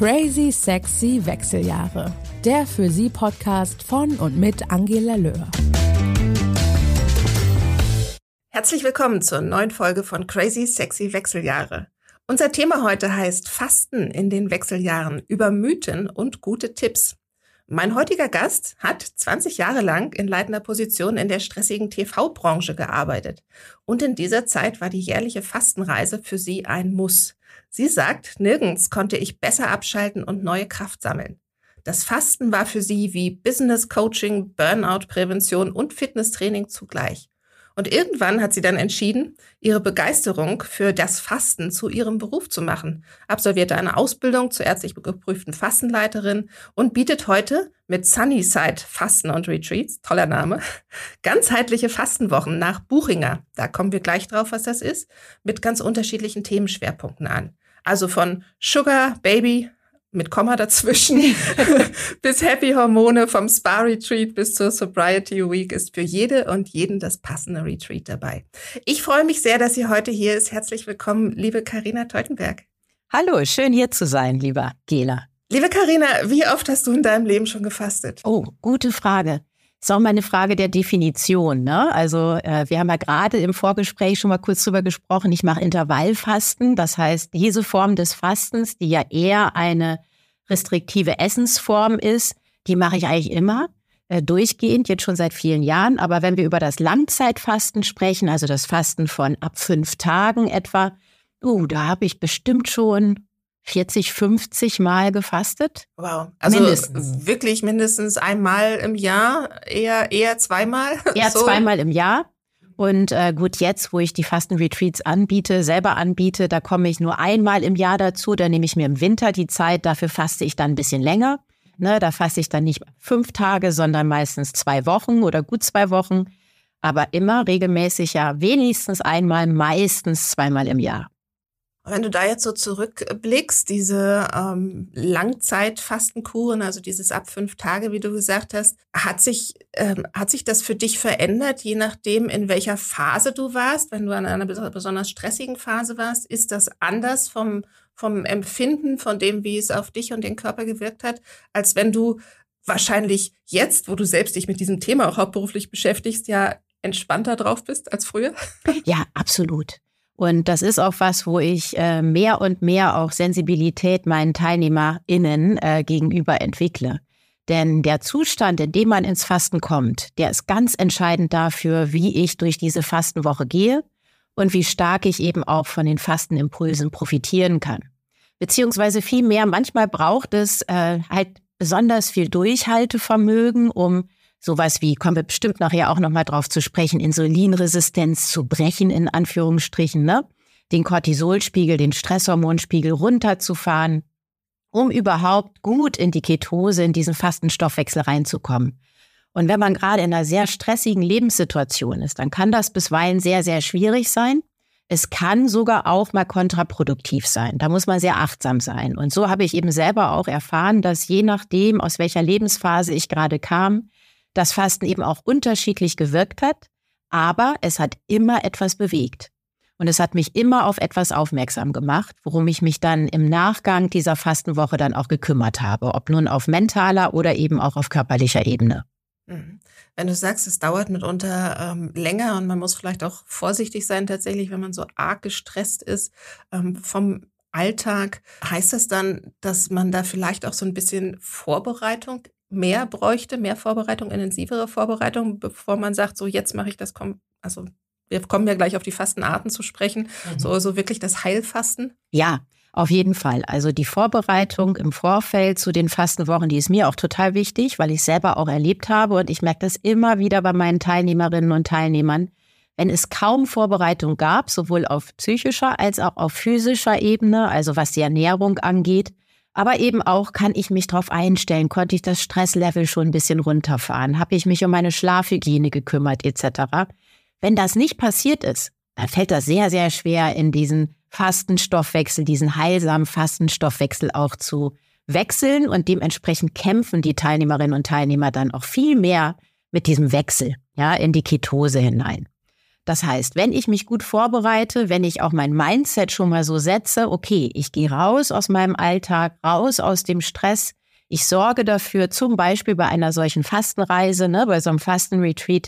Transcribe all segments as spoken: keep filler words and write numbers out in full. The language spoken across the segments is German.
Crazy Sexy Wechseljahre. Der für Sie Podcast von und mit Angela Löhr. Herzlich willkommen zur neuen Folge von Crazy Sexy Wechseljahre. Unser Thema heute heißt Fasten in den Wechseljahren über Mythen und gute Tipps. Mein heutiger Gast hat zwanzig Jahre lang in leitender Position in der stressigen T V-Branche gearbeitet. Und in dieser Zeit war die jährliche Fastenreise für sie ein Muss. Sie sagt, nirgends konnte ich besser abschalten und neue Kraft sammeln. Das Fasten war für sie wie Business Coaching, Burnout-Prävention und Fitnesstraining zugleich. Und irgendwann hat sie dann entschieden, ihre Begeisterung für das Fasten zu ihrem Beruf zu machen, absolvierte eine Ausbildung zur ärztlich geprüften Fastenleiterin und bietet heute mit Sunnyside Fasten und Retreats, toller Name, ganzheitliche Fastenwochen nach Buchinger, da kommen wir gleich drauf, was das ist, mit ganz unterschiedlichen Themenschwerpunkten an. Also von Sugar Baby mit Komma dazwischen bis Happy Hormone, vom Spa-Retreat bis zur Sobriety Week ist für jede und jeden das passende Retreat dabei. Ich freue mich sehr, dass sie heute hier ist. Herzlich willkommen, liebe Carina Teutenberg. Hallo, schön hier zu sein, lieber Gela. Liebe Carina, wie oft hast du in deinem Leben schon gefastet? Oh, gute Frage. Ist auch mal eine Frage der Definition, ne? Also äh, wir haben ja gerade im Vorgespräch schon mal kurz drüber gesprochen. Ich mache Intervallfasten, das heißt diese Form des Fastens, die ja eher eine restriktive Essensform ist, die mache ich eigentlich immer äh, durchgehend, jetzt schon seit vielen Jahren. Aber wenn wir über das Langzeitfasten sprechen, also das Fasten von ab fünf Tagen etwa, uh, da habe ich bestimmt schon vierzig, fünfzig Mal gefastet. Wow. Also mindestens. Wirklich mindestens einmal im Jahr, eher eher zweimal? Eher so. zweimal im Jahr. Und äh, gut, jetzt, wo ich die Fastenretreats anbiete, selber anbiete, da komme ich nur einmal im Jahr dazu. Da nehme ich mir im Winter die Zeit, dafür faste ich dann ein bisschen länger. Ne, da faste ich dann nicht fünf Tage, sondern meistens zwei Wochen oder gut zwei Wochen. Aber immer regelmäßig ja wenigstens einmal, meistens zweimal im Jahr. Wenn du da jetzt so zurückblickst, diese ähm, Langzeitfastenkuren, also dieses ab fünf Tage, wie du gesagt hast, hat sich ähm, hat sich das für dich verändert, je nachdem, in welcher Phase du warst? Wenn du an einer besonders stressigen Phase warst, ist das anders vom vom Empfinden, von dem, wie es auf dich und den Körper gewirkt hat, als wenn du wahrscheinlich jetzt, wo du selbst dich mit diesem Thema auch hauptberuflich beschäftigst, ja entspannter drauf bist als früher? Ja, absolut. Und das ist auch was, wo ich äh, mehr und mehr auch Sensibilität meinen TeilnehmerInnen äh, gegenüber entwickle. Denn der Zustand, in dem man ins Fasten kommt, der ist ganz entscheidend dafür, wie ich durch diese Fastenwoche gehe und wie stark ich eben auch von den Fastenimpulsen profitieren kann. Beziehungsweise viel mehr, manchmal braucht es äh, halt besonders viel Durchhaltevermögen, um sowas wie, kommen wir bestimmt nachher auch nochmal drauf zu sprechen, Insulinresistenz zu brechen, in Anführungsstrichen, ne? Den Cortisolspiegel, den Stresshormonspiegel runterzufahren, um überhaupt gut in die Ketose, in diesen Fastenstoffwechsel reinzukommen. Und wenn man gerade in einer sehr stressigen Lebenssituation ist, dann kann das bisweilen sehr, sehr schwierig sein. Es kann sogar auch mal kontraproduktiv sein. Da muss man sehr achtsam sein. Und so habe ich eben selber auch erfahren, dass je nachdem, aus welcher Lebensphase ich gerade kam, das Fasten eben auch unterschiedlich gewirkt hat, aber es hat immer etwas bewegt. Und es hat mich immer auf etwas aufmerksam gemacht, worum ich mich dann im Nachgang dieser Fastenwoche dann auch gekümmert habe, ob nun auf mentaler oder eben auch auf körperlicher Ebene. Wenn du sagst, es dauert mitunter ähm, länger und man muss vielleicht auch vorsichtig sein tatsächlich, wenn man so arg gestresst ist ähm, vom Alltag, heißt das dann, dass man da vielleicht auch so ein bisschen Vorbereitung mehr bräuchte, mehr Vorbereitung, intensivere Vorbereitung, bevor man sagt, so jetzt mache ich das, also wir kommen ja gleich auf die Fastenarten zu sprechen, mhm. so, so wirklich das Heilfasten? Ja, auf jeden Fall. Also die Vorbereitung im Vorfeld zu den Fastenwochen, die ist mir auch total wichtig, weil ich selber auch erlebt habe und ich merke das immer wieder bei meinen Teilnehmerinnen und Teilnehmern, wenn es kaum Vorbereitung gab, sowohl auf psychischer als auch auf physischer Ebene, also was die Ernährung angeht, aber eben auch, kann ich mich darauf einstellen, konnte ich das Stresslevel schon ein bisschen runterfahren, habe ich mich um meine Schlafhygiene gekümmert et cetera. Wenn das nicht passiert ist, dann fällt das sehr, sehr schwer, in diesen Fastenstoffwechsel, diesen heilsamen Fastenstoffwechsel auch zu wechseln und dementsprechend kämpfen die Teilnehmerinnen und Teilnehmer dann auch viel mehr mit diesem Wechsel, ja, in die Ketose hinein. Das heißt, wenn ich mich gut vorbereite, wenn ich auch mein Mindset schon mal so setze, okay, ich gehe raus aus meinem Alltag, raus aus dem Stress, ich sorge dafür, zum Beispiel bei einer solchen Fastenreise, ne, bei so einem Fastenretreat,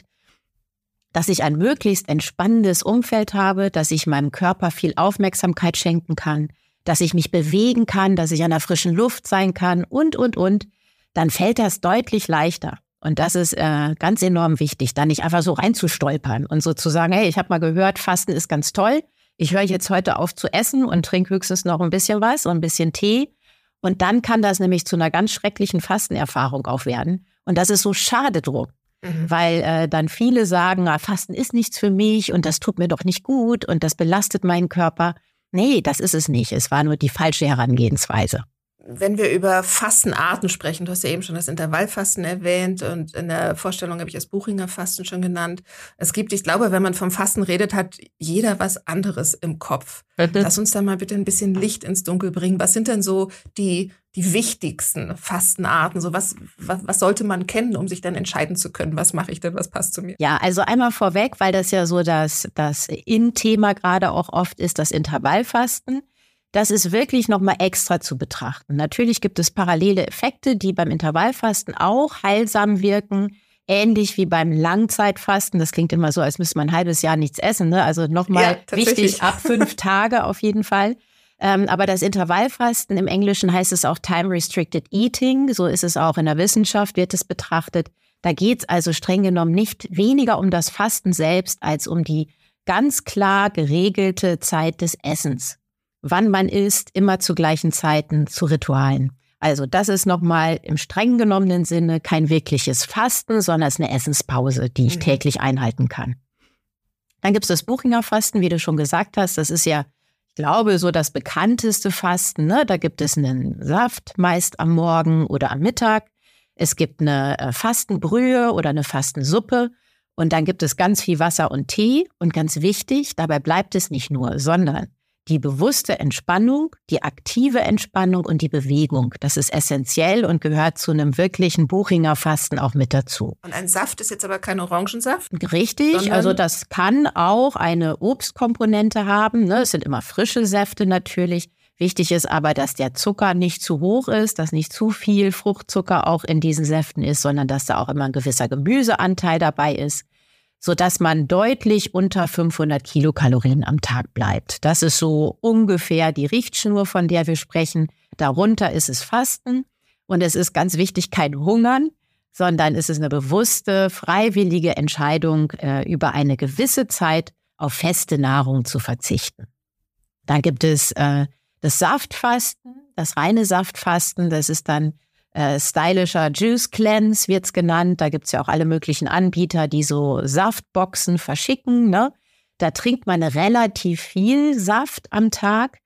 dass ich ein möglichst entspannendes Umfeld habe, dass ich meinem Körper viel Aufmerksamkeit schenken kann, dass ich mich bewegen kann, dass ich an der frischen Luft sein kann und, und, und, dann fällt das deutlich leichter. Und das ist äh, ganz enorm wichtig, da nicht einfach so reinzustolpern und so zu sagen, hey, ich habe mal gehört, Fasten ist ganz toll. Ich höre jetzt heute auf zu essen und trinke höchstens noch ein bisschen was und ein bisschen Tee. Und dann kann das nämlich zu einer ganz schrecklichen Fastenerfahrung auch werden. Und das ist so schade drum, mhm. weil äh, dann viele sagen, ah, Fasten ist nichts für mich und das tut mir doch nicht gut und das belastet meinen Körper. Nee, das ist es nicht. Es war nur die falsche Herangehensweise. Wenn wir über Fastenarten sprechen, du hast ja eben schon das Intervallfasten erwähnt und in der Vorstellung habe ich das Buchinger Fasten schon genannt. Es gibt, ich glaube, wenn man vom Fasten redet, hat jeder was anderes im Kopf. Bitte? Lass uns da mal bitte ein bisschen Licht ins Dunkel bringen. Was sind denn so die, die wichtigsten Fastenarten? So was, was, was sollte man kennen, um sich dann entscheiden zu können? Was mache ich denn? Was passt zu mir? Ja, also einmal vorweg, weil das ja so das, das In-Thema gerade auch oft ist, das Intervallfasten. Das ist wirklich nochmal extra zu betrachten. Natürlich gibt es parallele Effekte, die beim Intervallfasten auch heilsam wirken, ähnlich wie beim Langzeitfasten. Das klingt immer so, als müsste man ein halbes Jahr nichts essen, ne? Also nochmal ja, wichtig, ab fünf Tage auf jeden Fall. Ähm, aber das Intervallfasten, im Englischen heißt es auch Time-Restricted Eating, so ist es auch in der Wissenschaft, wird es betrachtet. Da geht es also streng genommen nicht weniger um das Fasten selbst, als um die ganz klar geregelte Zeit des Essens. Wann man isst, immer zu gleichen Zeiten, zu Ritualen. Also das ist nochmal im streng genommenen Sinne kein wirkliches Fasten, sondern es ist eine Essenspause, die ich mhm. täglich einhalten kann. Dann gibt es das Buchinger Fasten, wie du schon gesagt hast. Das ist ja, ich glaube, so das bekannteste Fasten. Ne? Da gibt es einen Saft, meist am Morgen oder am Mittag. Es gibt eine äh, Fastenbrühe oder eine Fastensuppe. Und dann gibt es ganz viel Wasser und Tee. Und ganz wichtig, dabei bleibt es nicht nur, sondern die bewusste Entspannung, die aktive Entspannung und die Bewegung. Das ist essentiell und gehört zu einem wirklichen Buchinger Fasten auch mit dazu. Und ein Saft ist jetzt aber kein Orangensaft? Richtig, also das kann auch eine Obstkomponente haben. Ne? Es sind immer frische Säfte natürlich. Wichtig ist aber, dass der Zucker nicht zu hoch ist, dass nicht zu viel Fruchtzucker auch in diesen Säften ist, sondern dass da auch immer ein gewisser Gemüseanteil dabei ist, sodass man deutlich unter fünfhundert Kilokalorien am Tag bleibt. Das ist so ungefähr die Richtschnur, von der wir sprechen. Darunter ist es Fasten und es ist ganz wichtig kein Hungern, sondern es ist eine bewusste, freiwillige Entscheidung, äh, über eine gewisse Zeit auf feste Nahrung zu verzichten. Dann gibt es äh, das Saftfasten, das reine Saftfasten, das ist dann Äh, stylischer Juice Cleanse wird's genannt. Da gibt's ja auch alle möglichen Anbieter, die so Saftboxen verschicken. Ne? Da trinkt man relativ viel Saft am Tag.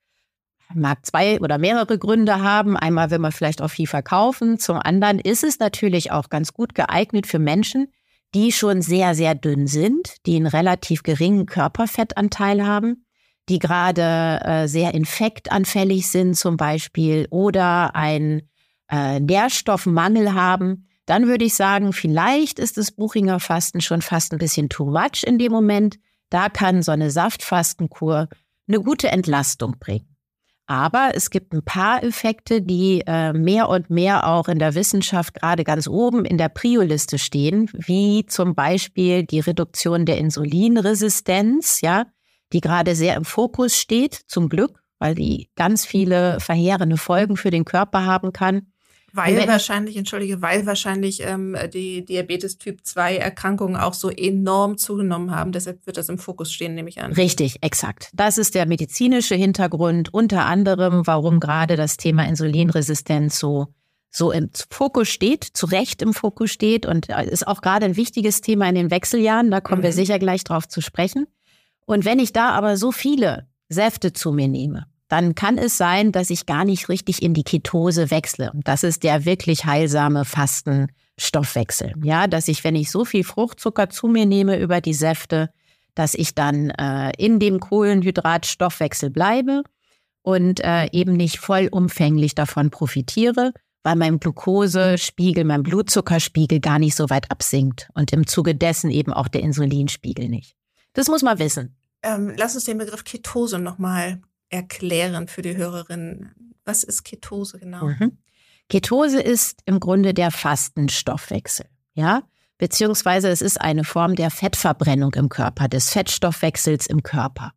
Mag zwei oder mehrere Gründe haben. Einmal will man vielleicht auch viel verkaufen. Zum anderen ist es natürlich auch ganz gut geeignet für Menschen, die schon sehr, sehr dünn sind, die einen relativ geringen Körperfettanteil haben, die gerade äh, sehr infektanfällig sind zum Beispiel oder ein Äh, Nährstoffmangel haben, dann würde ich sagen, vielleicht ist das Buchinger Fasten schon fast ein bisschen too much in dem Moment. Da kann so eine Saftfastenkur eine gute Entlastung bringen. Aber es gibt ein paar Effekte, die äh, mehr und mehr auch in der Wissenschaft gerade ganz oben in der Prio-Liste stehen, wie zum Beispiel die Reduktion der Insulinresistenz, ja, die gerade sehr im Fokus steht, zum Glück, weil die ganz viele verheerende Folgen für den Körper haben kann. Weil wenn, wahrscheinlich, entschuldige, weil wahrscheinlich ähm, die Diabetes Typ zwei Erkrankungen auch so enorm zugenommen haben. Deshalb wird das im Fokus stehen, nehme ich an. Richtig, exakt. Das ist der medizinische Hintergrund, unter anderem, warum gerade das Thema Insulinresistenz so, so im Fokus steht, zu Recht im Fokus steht und ist auch gerade ein wichtiges Thema in den Wechseljahren. Da kommen mhm. wir sicher gleich drauf zu sprechen. Und wenn ich da aber so viele Säfte zu mir nehme, dann kann es sein, dass ich gar nicht richtig in die Ketose wechsle. Das ist der wirklich heilsame Fastenstoffwechsel. Ja, dass ich, wenn ich so viel Fruchtzucker zu mir nehme über die Säfte, dass ich dann äh, in dem Kohlenhydratstoffwechsel bleibe und äh, eben nicht vollumfänglich davon profitiere, weil mein Glukosespiegel, mein Blutzuckerspiegel gar nicht so weit absinkt und im Zuge dessen eben auch der Insulinspiegel nicht. Das muss man wissen. Ähm, lass uns den Begriff Ketose nochmal erklären für die Hörerinnen. Was ist Ketose genau? Mhm. Ketose ist im Grunde der Fastenstoffwechsel, ja, beziehungsweise es ist eine Form der Fettverbrennung im Körper, des Fettstoffwechsels im Körper.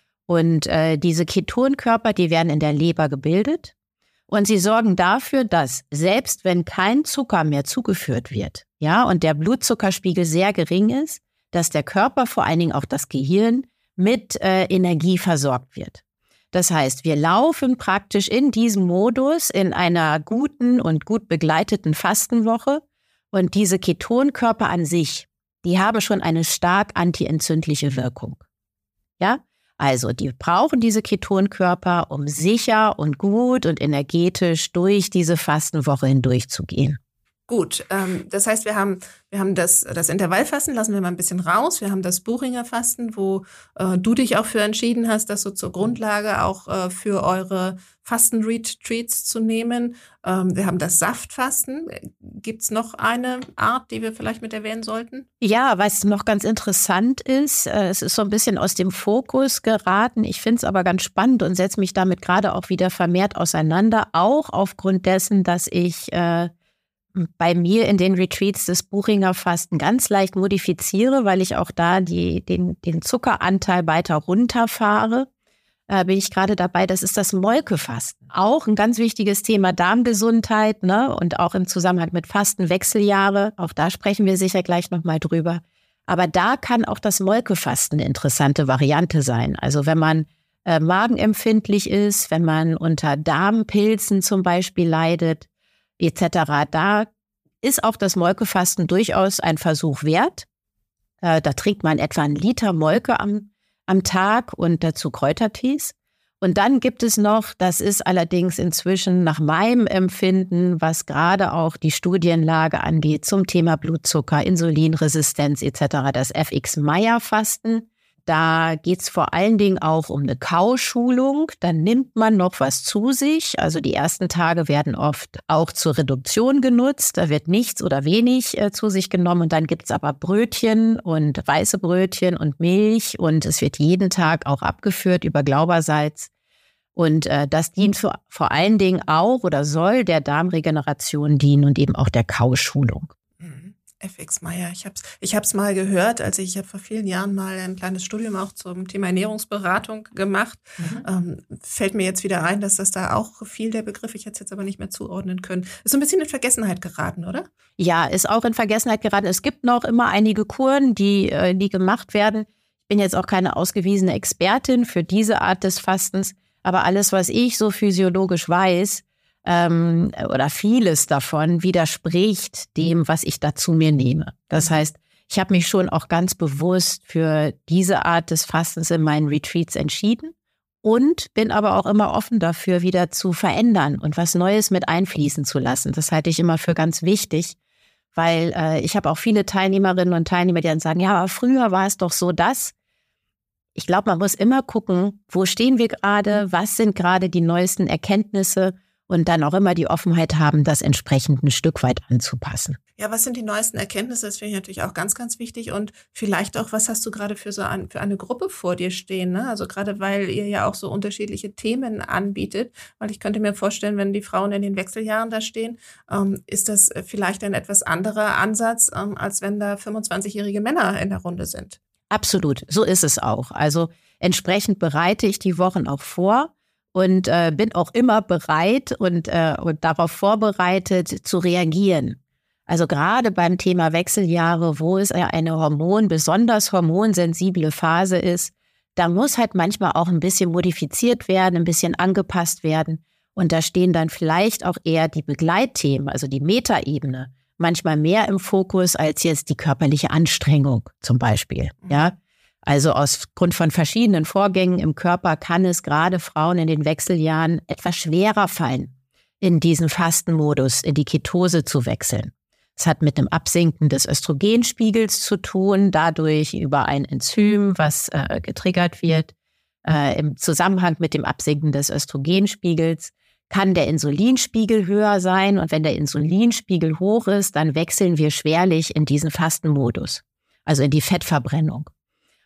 Und äh, diese Ketonkörper, die werden in der Leber gebildet und sie sorgen dafür, dass selbst wenn kein Zucker mehr zugeführt wird, ja, und der Blutzuckerspiegel sehr gering ist, dass der Körper, vor allen Dingen auch das Gehirn, mit äh, Energie versorgt wird. Das heißt, wir laufen praktisch in diesem Modus in einer guten und gut begleiteten Fastenwoche und diese Ketonkörper an sich, die haben schon eine stark antientzündliche Wirkung. Ja, also die brauchen diese Ketonkörper, um sicher und gut und energetisch durch diese Fastenwoche hindurchzugehen. Gut, ähm, das heißt, wir haben wir haben das das Intervallfasten, lassen wir mal ein bisschen raus. Wir haben das Buchinger Fasten, wo äh, du dich auch für entschieden hast, das so zur Grundlage auch äh, für eure Fasten-Retreats zu nehmen. Ähm, wir haben das Saftfasten. Gibt's noch eine Art, die wir vielleicht mit erwähnen sollten? Ja, was noch ganz interessant ist, äh, es ist so ein bisschen aus dem Fokus geraten. Ich finde es aber ganz spannend und setze mich damit gerade auch wieder vermehrt auseinander, auch aufgrund dessen, dass ich äh, bei mir in den Retreats des Buchinger Fasten ganz leicht modifiziere, weil ich auch da die, den, den Zuckeranteil weiter runterfahre, äh, bin ich gerade dabei, das ist das Molkefasten. Auch ein ganz wichtiges Thema Darmgesundheit, ne? Und auch im Zusammenhang mit Fastenwechseljahre, auch da sprechen wir sicher gleich nochmal drüber. Aber da kann auch das Molkefasten eine interessante Variante sein. Also wenn man äh, magenempfindlich ist, wenn man unter Darmpilzen zum Beispiel leidet, et cetera. Da ist auch das Molkefasten durchaus ein Versuch wert. Äh, da trinkt man etwa einen Liter Molke am, am Tag und dazu Kräutertees. Und dann gibt es noch, das ist allerdings inzwischen nach meinem Empfinden, was gerade auch die Studienlage angeht, zum Thema Blutzucker, Insulinresistenz et cetera, das F X-Meyer-Fasten. Da geht es vor allen Dingen auch um eine Kauschulung. Dann nimmt man noch was zu sich. Also die ersten Tage werden oft auch zur Reduktion genutzt. Da wird nichts oder wenig äh, zu sich genommen. Und dann gibt es aber Brötchen und weiße Brötchen und Milch. Und es wird jeden Tag auch abgeführt über Glaubersalz. Und äh, das dient für, vor allen Dingen auch oder soll der Darmregeneration dienen und eben auch der Kauschulung. F X-Meyer, ich hab's, ich hab's mal gehört, als ich, ich habe vor vielen Jahren mal ein kleines Studium auch zum Thema Ernährungsberatung gemacht. Mhm. Ähm, fällt mir jetzt wieder ein, dass das da auch viel der Begriff, ich hätte es jetzt aber nicht mehr zuordnen können, ist so ein bisschen in Vergessenheit geraten, oder? Ja, ist auch in Vergessenheit geraten. Es gibt noch immer einige Kuren, die, die gemacht werden. Ich bin jetzt auch keine ausgewiesene Expertin für diese Art des Fastens, aber alles, was ich so physiologisch weiß, Ähm, oder vieles davon widerspricht dem, was ich da zu mir nehme. Das heißt, ich habe mich schon auch ganz bewusst für diese Art des Fastens in meinen Retreats entschieden und bin aber auch immer offen dafür, wieder zu verändern und was Neues mit einfließen zu lassen. Das halte ich immer für ganz wichtig, weil äh, ich habe auch viele Teilnehmerinnen und Teilnehmer, die dann sagen, ja, aber früher war es doch so das. Ich glaube, man muss immer gucken, wo stehen wir gerade, was sind gerade die neuesten Erkenntnisse, und dann auch immer die Offenheit haben, das entsprechend ein Stück weit anzupassen. Ja, was sind die neuesten Erkenntnisse? Das finde ich natürlich auch ganz, ganz wichtig. Und vielleicht auch, was hast du gerade für so ein, für eine Gruppe vor dir stehen? Ne? Also gerade, weil ihr ja auch so unterschiedliche Themen anbietet. Weil ich könnte mir vorstellen, wenn die Frauen in den Wechseljahren da stehen, ähm, ist das vielleicht ein etwas anderer Ansatz, ähm, als wenn da fünfundzwanzigjährige Männer in der Runde sind. Absolut, so ist es auch. Also entsprechend bereite ich die Wochen auch vor. Und äh, bin auch immer bereit und, äh, und darauf vorbereitet zu reagieren. Also gerade beim Thema Wechseljahre, wo es eine Hormon, besonders hormonsensible Phase ist, da muss halt manchmal auch ein bisschen modifiziert werden, ein bisschen angepasst werden. Und da stehen dann vielleicht auch eher die Begleitthemen, also die Metaebene, manchmal mehr im Fokus als jetzt die körperliche Anstrengung zum Beispiel, ja. Also aus Grund von verschiedenen Vorgängen im Körper kann es gerade Frauen in den Wechseljahren etwas schwerer fallen, in diesen Fastenmodus, in die Ketose zu wechseln. Es hat mit dem Absinken des Östrogenspiegels zu tun, dadurch über ein Enzym, was äh, getriggert wird. Äh, im Zusammenhang mit dem Absinken des Östrogenspiegels kann der Insulinspiegel höher sein. Und wenn der Insulinspiegel hoch ist, dann wechseln wir schwerlich in diesen Fastenmodus, also in die Fettverbrennung.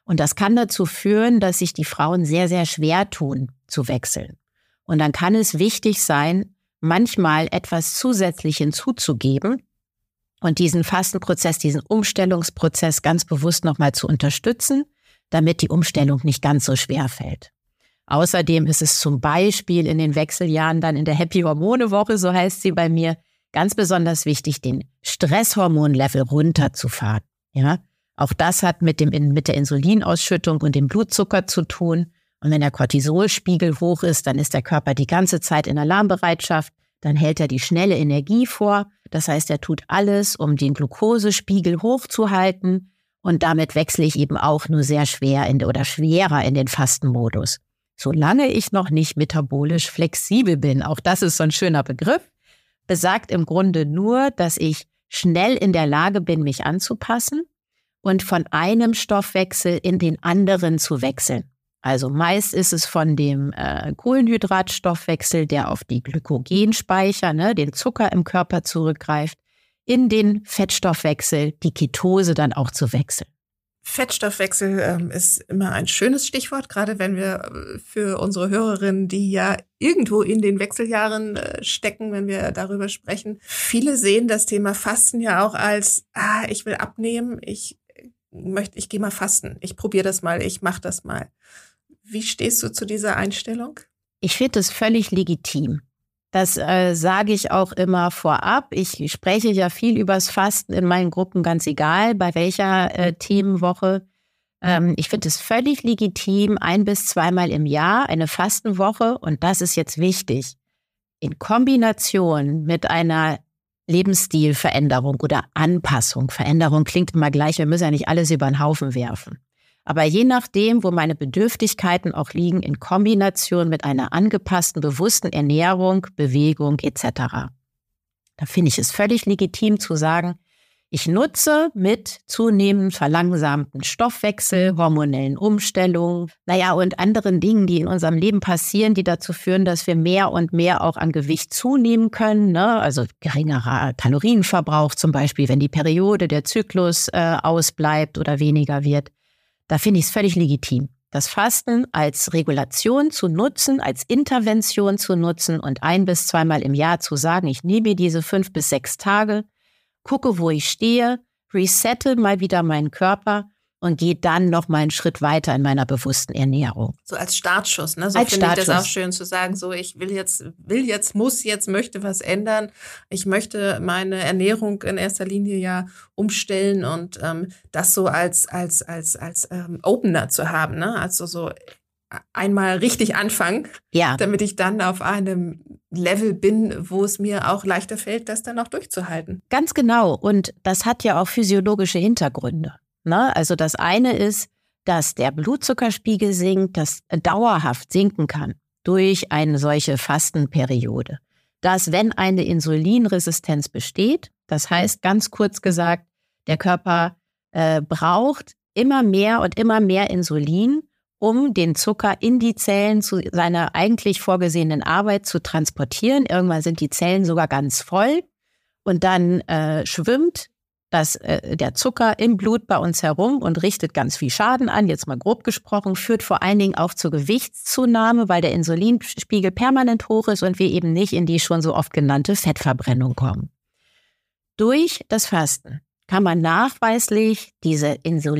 Und das kann dazu führen, dass sich die Frauen sehr, sehr schwer tun, zu wechseln. Und dann kann es wichtig sein, manchmal etwas zusätzlich hinzuzugeben und diesen Fastenprozess, diesen Umstellungsprozess ganz bewusst nochmal zu unterstützen, damit die Umstellung nicht ganz so schwer fällt. Außerdem ist es zum Beispiel in den Wechseljahren dann in der Happy-Hormone-Woche, so heißt sie bei mir, ganz besonders wichtig, den Stresshormonlevel runterzufahren. Ja, auch das hat mit dem, mit der Insulinausschüttung und dem Blutzucker zu tun. Und wenn der Cortisolspiegel hoch ist, dann ist der Körper die ganze Zeit in Alarmbereitschaft. Dann hält er die schnelle Energie vor. Das heißt, er tut alles, um den Glukosespiegel hochzuhalten. Und damit wechsle ich eben auch nur sehr schwer in, oder schwerer in den Fastenmodus. Solange ich noch nicht metabolisch flexibel bin, auch das ist so ein schöner Begriff, besagt im Grunde nur, dass ich schnell in der Lage bin, mich anzupassen und von einem Stoffwechsel in den anderen zu wechseln. Also meist ist es von dem äh, Kohlenhydratstoffwechsel, der auf die Glykogenspeicher, ne, den Zucker im Körper zurückgreift, in den Fettstoffwechsel, die Ketose dann auch zu wechseln. Fettstoffwechsel ähm, ist immer ein schönes Stichwort, gerade wenn wir für unsere Hörerinnen, die ja irgendwo in den Wechseljahren äh, stecken, wenn wir darüber sprechen. Viele sehen das Thema Fasten ja auch als, ah, ich will abnehmen, ich möchte, ich gehe mal fasten, ich probiere das mal, ich mache das mal. Wie stehst du zu dieser Einstellung? Ich finde es völlig legitim. Das äh, sage ich auch immer vorab. Ich spreche ja viel übers Fasten in meinen Gruppen, ganz egal, bei welcher äh, Themenwoche. Ähm, ich finde es völlig legitim, ein- bis zweimal im Jahr eine Fastenwoche, und das ist jetzt wichtig, in Kombination mit einer Lebensstilveränderung oder Anpassung. Veränderung klingt immer gleich, wir müssen ja nicht alles über den Haufen werfen. Aber je nachdem, wo meine Bedürftigkeiten auch liegen, in Kombination mit einer angepassten, bewussten Ernährung, Bewegung et cetera. Da finde ich es völlig legitim zu sagen, ich nutze mit zunehmend verlangsamten Stoffwechsel, hormonellen Umstellungen, naja, und anderen Dingen, die in unserem Leben passieren, die dazu führen, dass wir mehr und mehr auch an Gewicht zunehmen können, ne? Also geringerer Kalorienverbrauch zum Beispiel, wenn die Periode, der Zyklus äh, ausbleibt oder weniger wird. Da finde ich es völlig legitim, das Fasten als Regulation zu nutzen, als Intervention zu nutzen und ein- bis zweimal im Jahr zu sagen, ich nehme mir diese fünf bis sechs Tage, gucke, wo ich stehe, resette mal wieder meinen Körper und gehe dann noch mal einen Schritt weiter in meiner bewussten Ernährung. So als Startschuss, ne? So als finde Startschuss. ich das auch schön zu sagen, so ich will jetzt, will jetzt, muss jetzt, möchte was ändern. Ich möchte meine Ernährung in erster Linie ja umstellen und ähm, das so als als als als ähm, Opener zu haben, ne? Also so einmal richtig anfangen, ja, damit ich dann auf einem Level bin, wo es mir auch leichter fällt, das dann auch durchzuhalten. Ganz genau. Und das hat ja auch physiologische Hintergründe. Ne? Also das eine ist, dass der Blutzuckerspiegel sinkt, das dauerhaft sinken kann durch eine solche Fastenperiode. Dass, wenn eine Insulinresistenz besteht, das heißt ganz kurz gesagt, der Körper äh, braucht immer mehr und immer mehr Insulin, um den Zucker in die Zellen zu seiner eigentlich vorgesehenen Arbeit zu transportieren. Irgendwann sind die Zellen sogar ganz voll und dann äh, schwimmt das, äh, der Zucker im Blut bei uns herum und richtet ganz viel Schaden an, jetzt mal grob gesprochen, führt vor allen Dingen auch zur Gewichtszunahme, weil der Insulinspiegel permanent hoch ist und wir eben nicht in die schon so oft genannte Fettverbrennung kommen. Durch das Fasten kann man nachweislich diese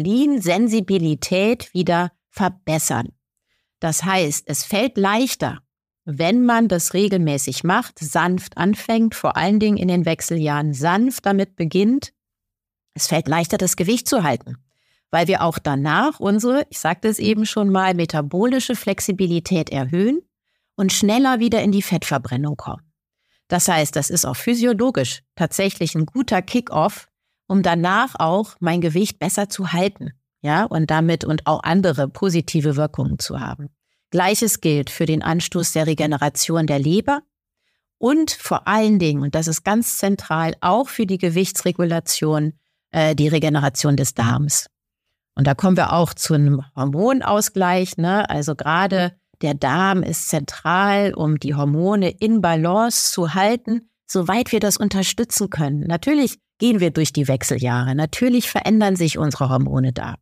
Insulinsensibilität wieder verbessern. Das heißt, es fällt leichter, wenn man das regelmäßig macht, sanft anfängt, vor allen Dingen in den Wechseljahren sanft damit beginnt. Es fällt leichter, das Gewicht zu halten, weil wir auch danach unsere, ich sagte es eben schon mal, metabolische Flexibilität erhöhen und schneller wieder in die Fettverbrennung kommen. Das heißt, das ist auch physiologisch tatsächlich ein guter Kick-off, um danach auch mein Gewicht besser zu halten. Ja, und damit und auch andere positive Wirkungen zu haben. Gleiches gilt für den Anstoß der Regeneration der Leber und vor allen Dingen, und das ist ganz zentral, auch für die Gewichtsregulation, äh, die Regeneration des Darms. Und da kommen wir auch zu einem Hormonausgleich, ne? Also gerade der Darm ist zentral, um die Hormone in Balance zu halten, soweit wir das unterstützen können. Natürlich gehen wir durch die Wechseljahre, natürlich verändern sich unsere Hormone da.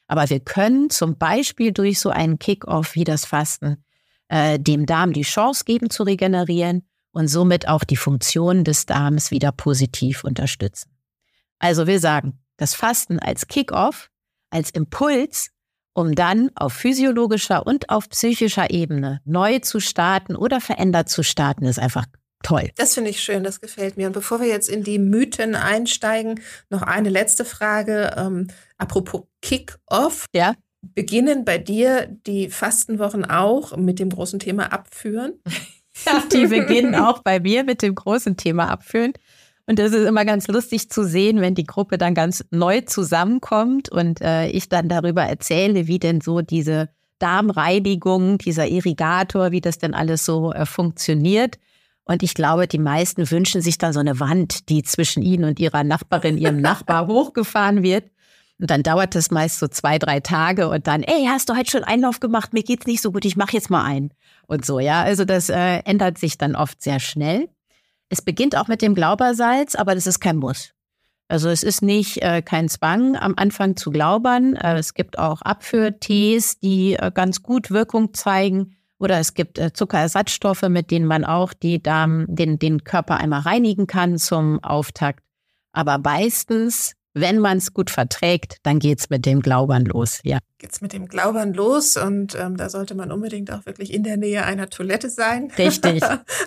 Aber wir können zum Beispiel durch so einen Kick-Off wie das Fasten äh, dem Darm die Chance geben zu regenerieren und somit auch die Funktion des Darms wieder positiv unterstützen. Also wir sagen, das Fasten als Kick-Off, als Impuls, um dann auf physiologischer und auf psychischer Ebene neu zu starten oder verändert zu starten, ist einfach toll. Das finde ich schön, das gefällt mir. Und bevor wir jetzt in die Mythen einsteigen, noch eine letzte Frage. Ähm, apropos Kick-Off. Ja. Beginnen bei dir die Fastenwochen auch mit dem großen Thema Abführen? Ja, die beginnen auch bei mir mit dem großen Thema Abführen. Und das ist immer ganz lustig zu sehen, wenn die Gruppe dann ganz neu zusammenkommt und äh, ich dann darüber erzähle, wie denn so diese Darmreinigung, dieser Irrigator, wie das denn alles so äh, funktioniert. Und ich glaube, die meisten wünschen sich dann so eine Wand, die zwischen ihnen und ihrer Nachbarin, ihrem Nachbar hochgefahren wird. Und dann dauert das meist so zwei, drei Tage und dann, ey, hast du heute schon Einlauf gemacht? Mir geht's nicht so gut, ich mache jetzt mal einen. Und so, ja, also das äh, ändert sich dann oft sehr schnell. Es beginnt auch mit dem Glaubersalz, aber das ist kein Muss. Also es ist nicht äh, kein Zwang, am Anfang zu glaubern. Äh, es gibt auch Abführtees, die äh, ganz gut Wirkung zeigen. Oder es gibt äh, Zuckerersatzstoffe, mit denen man auch die Darm, den, den Körper einmal reinigen kann zum Auftakt. Aber meistens, wenn man es gut verträgt, dann geht's mit dem Glaubern los. Ja. Geht's mit dem Glaubern los und ähm, da sollte man unbedingt auch wirklich in der Nähe einer Toilette sein. Richtig.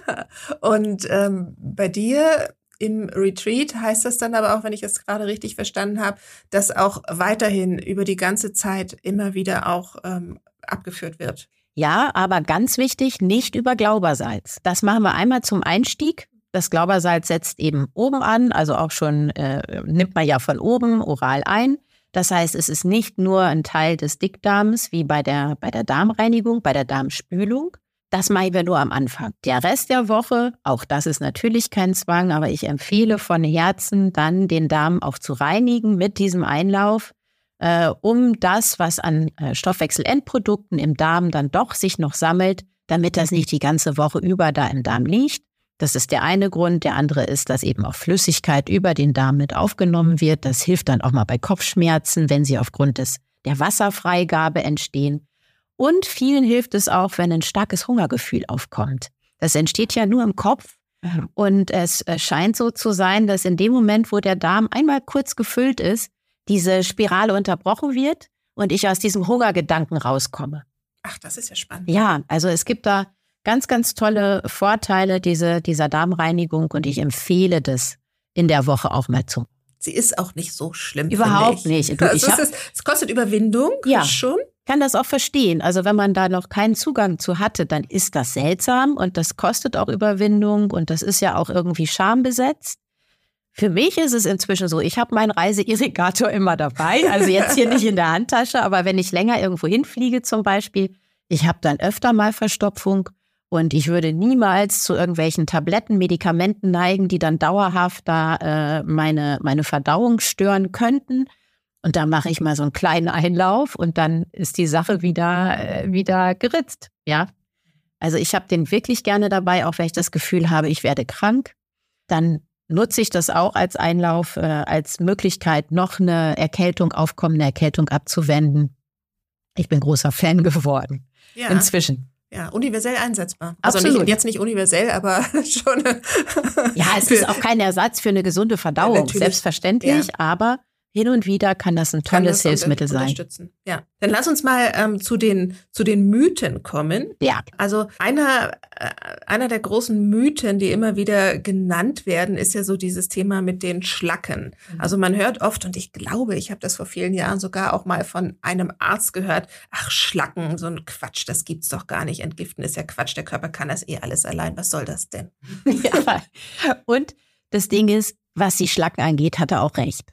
Und ähm, bei dir im Retreat heißt das dann aber auch, wenn ich es gerade richtig verstanden habe, dass auch weiterhin über die ganze Zeit immer wieder auch ähm, abgeführt wird. Ja, aber ganz wichtig, nicht über Glaubersalz. Das machen wir einmal zum Einstieg. Das Glaubersalz setzt eben oben an, also auch schon äh, nimmt man ja von oben oral ein. Das heißt, es ist nicht nur ein Teil des Dickdarms wie bei der, bei der Darmreinigung, bei der Darmspülung. Das machen wir nur am Anfang. Der Rest der Woche, auch das ist natürlich kein Zwang, aber ich empfehle von Herzen dann den Darm auch zu reinigen mit diesem Einlauf, äh, um das, was an äh, Stoffwechselendprodukten im Darm dann doch sich noch sammelt, damit das nicht die ganze Woche über da im Darm liegt. Das ist der eine Grund. Der andere ist, dass eben auch Flüssigkeit über den Darm mit aufgenommen wird. Das hilft dann auch mal bei Kopfschmerzen, wenn sie aufgrund des, der Wasserfreigabe entstehen. Und vielen hilft es auch, wenn ein starkes Hungergefühl aufkommt. Das entsteht ja nur im Kopf. Und es scheint so zu sein, dass in dem Moment, wo der Darm einmal kurz gefüllt ist, diese Spirale unterbrochen wird und ich aus diesem Hungergedanken rauskomme. Ach, das ist ja spannend. Ja, also es gibt da ganz, ganz tolle Vorteile diese, dieser Darmreinigung und ich empfehle das in der Woche auch mal zu. Sie ist auch nicht so schlimm. Überhaupt nicht. Du, also es, ist, es kostet Überwindung, ja, schon. Ich kann das auch verstehen. Also wenn man da noch keinen Zugang zu hatte, dann ist das seltsam und das kostet auch Überwindung und das ist ja auch irgendwie schambesetzt. Für mich ist es inzwischen so, ich habe meinen Reiseirrigator immer dabei, also jetzt hier nicht in der Handtasche, aber wenn ich länger irgendwo hinfliege zum Beispiel, ich habe dann öfter mal Verstopfung und ich würde niemals zu irgendwelchen Tabletten, Medikamenten neigen, die dann dauerhaft da äh, meine, meine Verdauung stören könnten. Und da mache ich mal so einen kleinen Einlauf und dann ist die Sache wieder, äh, wieder geritzt, ja. Also ich habe den wirklich gerne dabei, auch wenn ich das Gefühl habe, ich werde krank. Dann nutze ich das auch als Einlauf, äh, als Möglichkeit, noch eine Erkältung, aufkommende Erkältung abzuwenden. Ich bin großer Fan geworden. Ja. Inzwischen. Ja, universell einsetzbar. Also Absolut. Nicht, jetzt nicht universell, aber schon. Ja, es ist auch kein Ersatz für eine gesunde Verdauung, ja, selbstverständlich, ja. Aber hin und wieder kann das ein tolles Hilfsmittel sein. Ja, dann lass uns mal ähm, zu den zu den Mythen kommen. Ja. Also einer äh, einer der großen Mythen, die immer wieder genannt werden, ist ja so dieses Thema mit den Schlacken. Mhm. Also man hört oft, und ich glaube, ich habe das vor vielen Jahren sogar auch mal von einem Arzt gehört, ach, Schlacken, so ein Quatsch, das gibt's doch gar nicht. Entgiften ist ja Quatsch, der Körper kann das eh alles allein. Was soll das denn? Ja. Und das Ding ist, was die Schlacken angeht, hat er auch recht.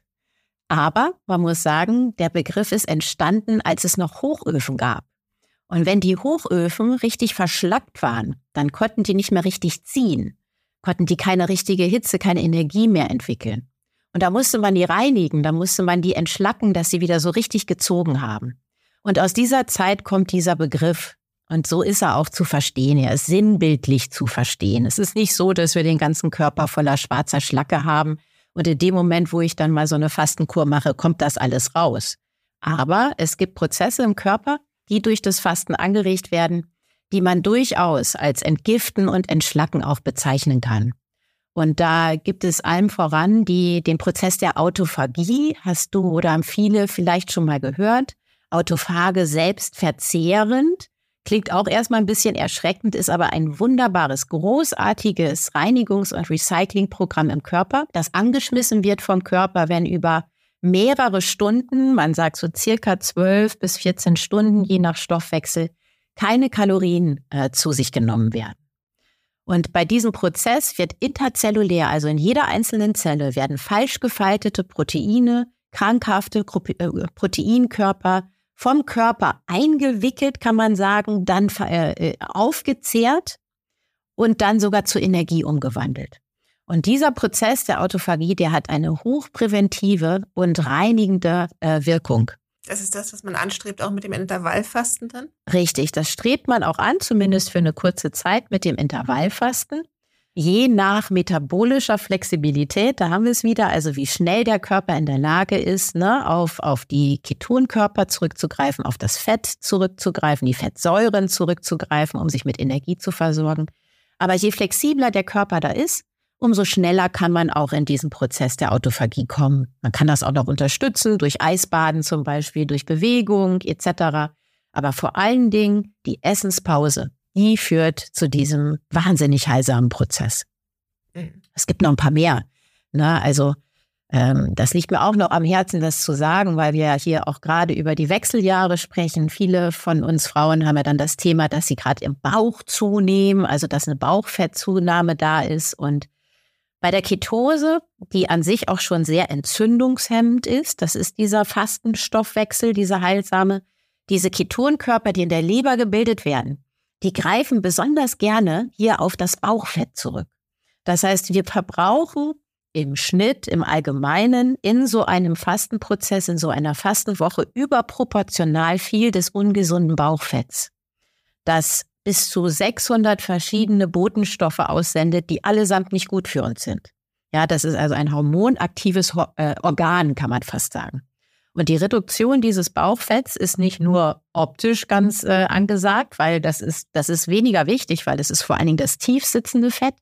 Aber man muss sagen, der Begriff ist entstanden, als es noch Hochöfen gab. Und wenn die Hochöfen richtig verschlackt waren, dann konnten die nicht mehr richtig ziehen, konnten die keine richtige Hitze, keine Energie mehr entwickeln. Und da musste man die reinigen, da musste man die entschlacken, dass sie wieder so richtig gezogen haben. Und aus dieser Zeit kommt dieser Begriff. Und so ist er auch zu verstehen, er ist sinnbildlich zu verstehen. Es ist nicht so, dass wir den ganzen Körper voller schwarzer Schlacke haben. Und in dem Moment, wo ich dann mal so eine Fastenkur mache, kommt das alles raus. Aber es gibt Prozesse im Körper, die durch das Fasten angeregt werden, die man durchaus als Entgiften und Entschlacken auch bezeichnen kann. Und da gibt es allem voran die, den Prozess der Autophagie, hast du oder haben viele vielleicht schon mal gehört. Autophage selbstverzehrend, klingt auch erstmal ein bisschen erschreckend, ist aber ein wunderbares, großartiges Reinigungs- und Recyclingprogramm im Körper, das angeschmissen wird vom Körper, wenn über mehrere Stunden, man sagt so circa zwölf bis vierzehn Stunden, je nach Stoffwechsel, keine Kalorien äh, zu sich genommen werden. Und bei diesem Prozess wird interzellulär, also in jeder einzelnen Zelle, werden falsch gefaltete Proteine, krankhafte Proteinkörper vom Körper eingewickelt, kann man sagen, dann äh, aufgezehrt und dann sogar zur Energie umgewandelt. Und dieser Prozess der Autophagie, der hat eine hochpräventive und reinigende äh, Wirkung. Das ist das, was man anstrebt, auch mit dem Intervallfasten dann? Richtig, das strebt man auch an, zumindest für eine kurze Zeit mit dem Intervallfasten. Je nach metabolischer Flexibilität, da haben wir es wieder, also wie schnell der Körper in der Lage ist, ne, auf, auf die Ketonkörper zurückzugreifen, auf das Fett zurückzugreifen, die Fettsäuren zurückzugreifen, um sich mit Energie zu versorgen. Aber je flexibler der Körper da ist, umso schneller kann man auch in diesen Prozess der Autophagie kommen. Man kann das auch noch unterstützen, durch Eisbaden zum Beispiel, durch Bewegung et cetera. Aber vor allen Dingen die Essenspause, die führt zu diesem wahnsinnig heilsamen Prozess. Mhm. Es gibt noch ein paar mehr. Ne? Also ähm, das liegt mir auch noch am Herzen, das zu sagen, weil wir ja hier auch gerade über die Wechseljahre sprechen. Viele von uns Frauen haben ja dann das Thema, dass sie gerade im Bauch zunehmen, also dass eine Bauchfettzunahme da ist. Und bei der Ketose, die an sich auch schon sehr entzündungshemmend ist, das ist dieser Fastenstoffwechsel, dieser heilsame, diese Ketonkörper, die in der Leber gebildet werden, die greifen besonders gerne hier auf das Bauchfett zurück. Das heißt, wir verbrauchen im Schnitt, im Allgemeinen, in so einem Fastenprozess, in so einer Fastenwoche überproportional viel des ungesunden Bauchfetts, das bis zu sechshundert verschiedene Botenstoffe aussendet, die allesamt nicht gut für uns sind. Ja, das ist also ein hormonaktives äh, Organ, kann man fast sagen. Und die Reduktion dieses Bauchfetts ist nicht nur optisch ganz äh, angesagt, weil das ist, das ist weniger wichtig, weil es ist vor allen Dingen das tief sitzende Fett,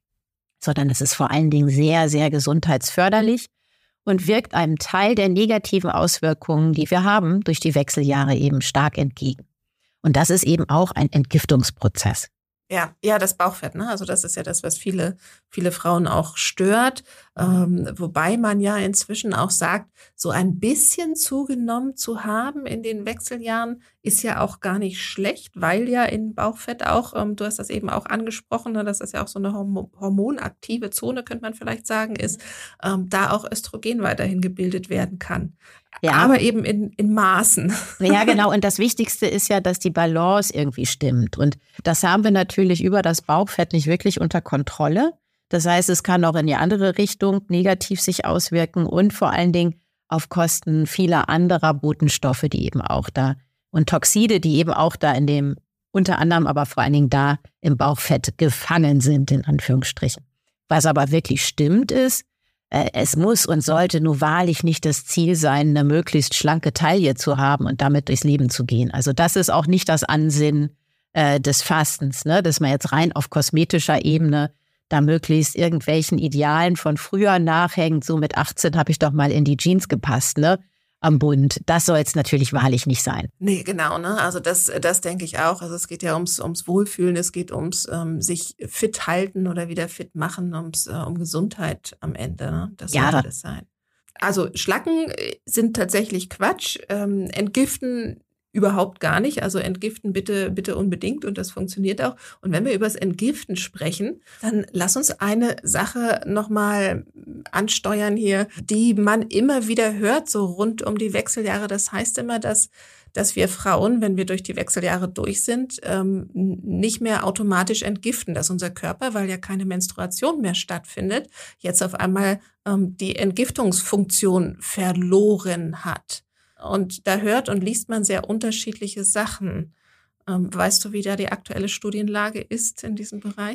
sondern es ist vor allen Dingen sehr, sehr gesundheitsförderlich und wirkt einem Teil der negativen Auswirkungen, die wir haben, durch die Wechseljahre eben stark entgegen. Und das ist eben auch ein Entgiftungsprozess. Ja, ja, das Bauchfett, ne? Also das ist ja das, was viele, viele Frauen auch stört. Ähm, wobei man ja inzwischen auch sagt, so ein bisschen zugenommen zu haben in den Wechseljahren ist ja auch gar nicht schlecht, weil ja in Bauchfett auch, ähm, du hast das eben auch angesprochen, ne, dass das ja auch so eine horm- hormonaktive Zone, könnte man vielleicht sagen, ist, ähm, da auch Östrogen weiterhin gebildet werden kann. Ja. Aber eben in, in Maßen. Ja, genau. Und das Wichtigste ist ja, dass die Balance irgendwie stimmt. Und das haben wir natürlich über das Bauchfett nicht wirklich unter Kontrolle. Das heißt, es kann auch in die andere Richtung negativ sich auswirken und vor allen Dingen auf Kosten vieler anderer Botenstoffe, die eben auch da und Toxide, die eben auch da in dem, unter anderem aber vor allen Dingen da im Bauchfett gefangen sind, in Anführungsstrichen. Was aber wirklich stimmt ist, es muss und sollte nur wahrlich nicht das Ziel sein, eine möglichst schlanke Taille zu haben und damit durchs Leben zu gehen. Also das ist auch nicht das Ansinnen äh, des Fastens, ne? Dass man jetzt rein auf kosmetischer Ebene da möglichst irgendwelchen Idealen von früher nachhängt. So mit achtzehn habe ich doch mal in die Jeans gepasst, ne? Am Bund. Das soll es natürlich wahrlich nicht sein. Nee, genau, ne? Also das, das denke ich auch. Also es geht ja ums, ums Wohlfühlen, es geht ums ähm, sich fit halten oder wieder fit machen, ums, äh, um Gesundheit am Ende. Ne? Das ja. sollte das sein. Also Schlacken sind tatsächlich Quatsch. Ähm, entgiften überhaupt gar nicht. Also entgiften bitte, bitte unbedingt und das funktioniert auch. Und wenn wir über das Entgiften sprechen, dann lass uns eine Sache nochmal ansteuern hier, die man immer wieder hört, so rund um die Wechseljahre. Das heißt immer, dass, dass wir Frauen, wenn wir durch die Wechseljahre durch sind, ähm, nicht mehr automatisch entgiften, dass unser Körper, weil ja keine Menstruation mehr stattfindet, jetzt auf einmal ähm, die Entgiftungsfunktion verloren hat. Und da hört und liest man sehr unterschiedliche Sachen. Ähm, weißt du, wie da die aktuelle Studienlage ist in diesem Bereich?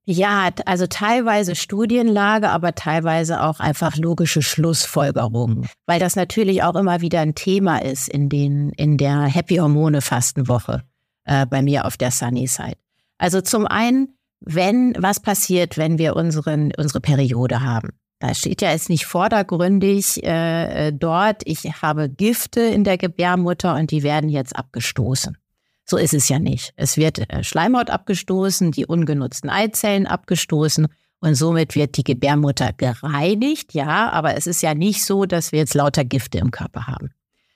Ja, also teilweise Studienlage, aber teilweise auch einfach logische Schlussfolgerungen, weil das natürlich auch immer wieder ein Thema ist in den in der Happy-Hormone-Fastenwoche äh, bei mir auf der Sunny Side. Also zum einen, wenn was passiert, wenn wir unseren unsere Periode haben. Da steht ja jetzt nicht vordergründig äh, dort, ich habe Gifte in der Gebärmutter und die werden jetzt abgestoßen. So ist es ja nicht. Es wird Schleimhaut abgestoßen, die ungenutzten Eizellen abgestoßen und somit wird die Gebärmutter gereinigt. Ja, aber es ist ja nicht so, dass wir jetzt lauter Gifte im Körper haben.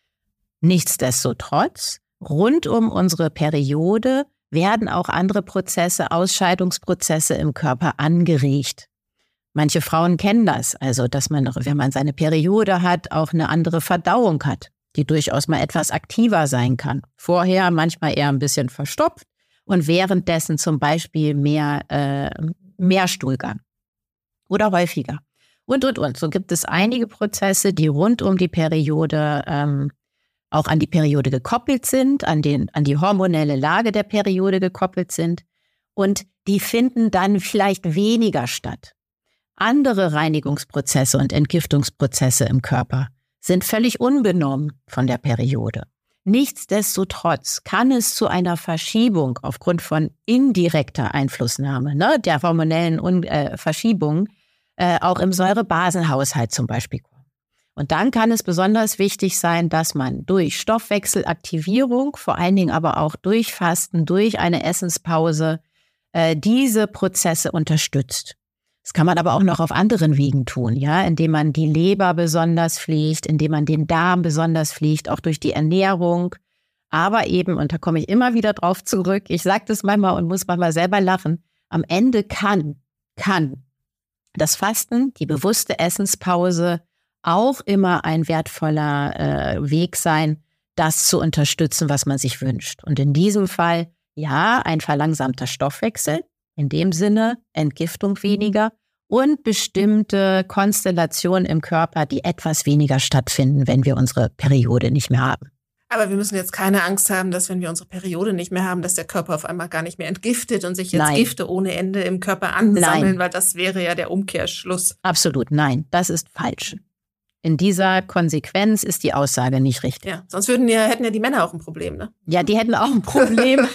Nichtsdestotrotz, rund um unsere Periode werden auch andere Prozesse, Ausscheidungsprozesse im Körper angeregt. Manche Frauen kennen das, also dass man, wenn man seine Periode hat, auch eine andere Verdauung hat, die durchaus mal etwas aktiver sein kann. Vorher manchmal eher ein bisschen verstopft und währenddessen zum Beispiel mehr, äh, mehr Stuhlgang oder häufiger. Und, und, und. So gibt es einige Prozesse, die rund um die Periode ähm, auch an die Periode gekoppelt sind, an, den, an die hormonelle Lage der Periode gekoppelt sind. Und die finden dann vielleicht weniger statt. Andere Reinigungsprozesse und Entgiftungsprozesse im Körper sind völlig unbenommen von der Periode. Nichtsdestotrotz kann es zu einer Verschiebung aufgrund von indirekter Einflussnahme, ne, der hormonellen Un- äh, Verschiebung, äh, auch im Säurebasenhaushalt zum Beispiel kommen. Und dann kann es besonders wichtig sein, dass man durch Stoffwechselaktivierung, vor allen Dingen aber auch durch Fasten, durch eine Essenspause, äh, diese Prozesse unterstützt. Das kann man aber auch noch auf anderen Wegen tun, ja, indem man die Leber besonders pflegt, indem man den Darm besonders pflegt, auch durch die Ernährung. Aber eben, und da komme ich immer wieder drauf zurück, ich sage das manchmal und muss manchmal selber lachen, am Ende kann, kann das Fasten, die bewusste Essenspause auch immer ein wertvoller äh, Weg sein, das zu unterstützen, was man sich wünscht. Und in diesem Fall, ja, ein verlangsamter Stoffwechsel, in dem Sinne Entgiftung weniger und bestimmte Konstellationen im Körper, die etwas weniger stattfinden, wenn wir unsere Periode nicht mehr haben. Aber wir müssen jetzt keine Angst haben, dass wenn wir unsere Periode nicht mehr haben, dass der Körper auf einmal gar nicht mehr entgiftet und sich jetzt Nein. Gifte ohne Ende im Körper ansammeln, Nein. weil das wäre ja der Umkehrschluss. Absolut, nein, das ist falsch. In dieser Konsequenz ist die Aussage nicht richtig. Ja, sonst würden ja, hätten ja die Männer auch ein Problem, ne? Ja, die hätten auch ein Problem.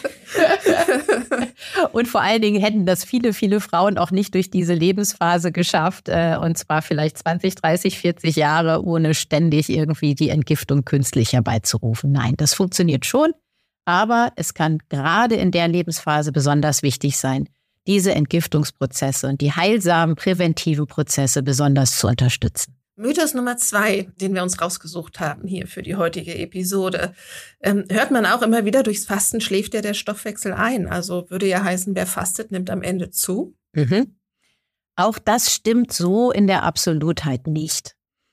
Und vor allen Dingen hätten das viele, viele Frauen auch nicht durch diese Lebensphase geschafft. Äh, und zwar vielleicht zwanzig, dreißig, vierzig Jahre, ohne ständig irgendwie die Entgiftung künstlich herbeizurufen. Nein, das funktioniert schon. Aber es kann gerade in der Lebensphase besonders wichtig sein, diese Entgiftungsprozesse und die heilsamen präventiven Prozesse besonders zu unterstützen. Mythos Nummer zwei, den wir uns rausgesucht haben hier für die heutige Episode, ähm, hört man auch immer wieder, durchs Fasten schläft ja der Stoffwechsel ein. Also würde ja heißen, wer fastet, nimmt am Ende zu. Mhm. Auch das stimmt so in der Absolutheit nicht.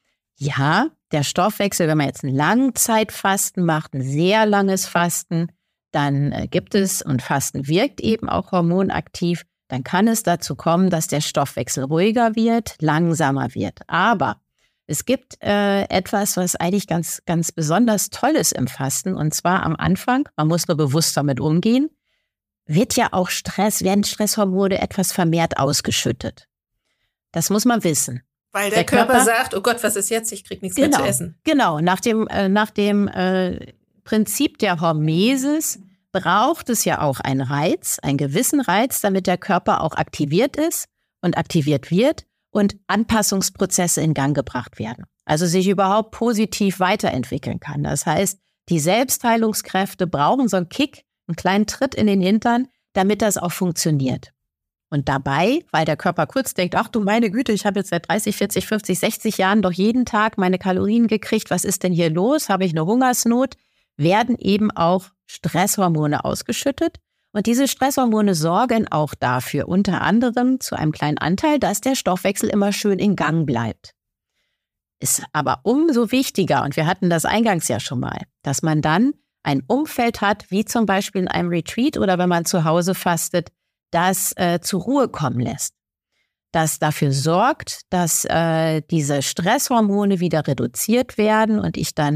Ja, der Stoffwechsel, wenn man jetzt ein Langzeitfasten macht, ein sehr langes Fasten, dann äh, gibt es, und Fasten wirkt eben auch hormonaktiv, dann kann es dazu kommen, dass der Stoffwechsel ruhiger wird, langsamer wird. Aber es gibt äh, etwas, was eigentlich ganz, ganz besonders toll ist im Fasten. Und zwar am Anfang, man muss nur bewusst damit umgehen, wird ja auch Stress, werden Stresshormone etwas vermehrt ausgeschüttet. Das muss man wissen. Weil der, der Körper, Körper sagt, oh Gott, was ist jetzt? Ich krieg nichts genau, mehr zu essen. Genau, nach dem, äh, nach dem äh, Prinzip der Hormesis braucht es ja auch einen Reiz, einen gewissen Reiz, damit der Körper auch aktiviert ist und aktiviert wird und Anpassungsprozesse in Gang gebracht werden. Also sich überhaupt positiv weiterentwickeln kann. Das heißt, die Selbstheilungskräfte brauchen so einen Kick, einen kleinen Tritt in den Hintern, damit das auch funktioniert. Und dabei, weil der Körper kurz denkt, ach du meine Güte, ich habe jetzt seit dreißig, vierzig, fünfzig, sechzig Jahren doch jeden Tag meine Kalorien gekriegt, was ist denn hier los? Habe ich eine Hungersnot? Werden eben auch Stresshormone ausgeschüttet. Und diese Stresshormone sorgen auch dafür, unter anderem zu einem kleinen Anteil, dass der Stoffwechsel immer schön in Gang bleibt. Ist aber umso wichtiger, und wir hatten das eingangs ja schon mal, dass man dann ein Umfeld hat, wie zum Beispiel in einem Retreat oder wenn man zu Hause fastet, das äh, zur Ruhe kommen lässt. Das dafür sorgt, dass äh, diese Stresshormone wieder reduziert werden und ich dann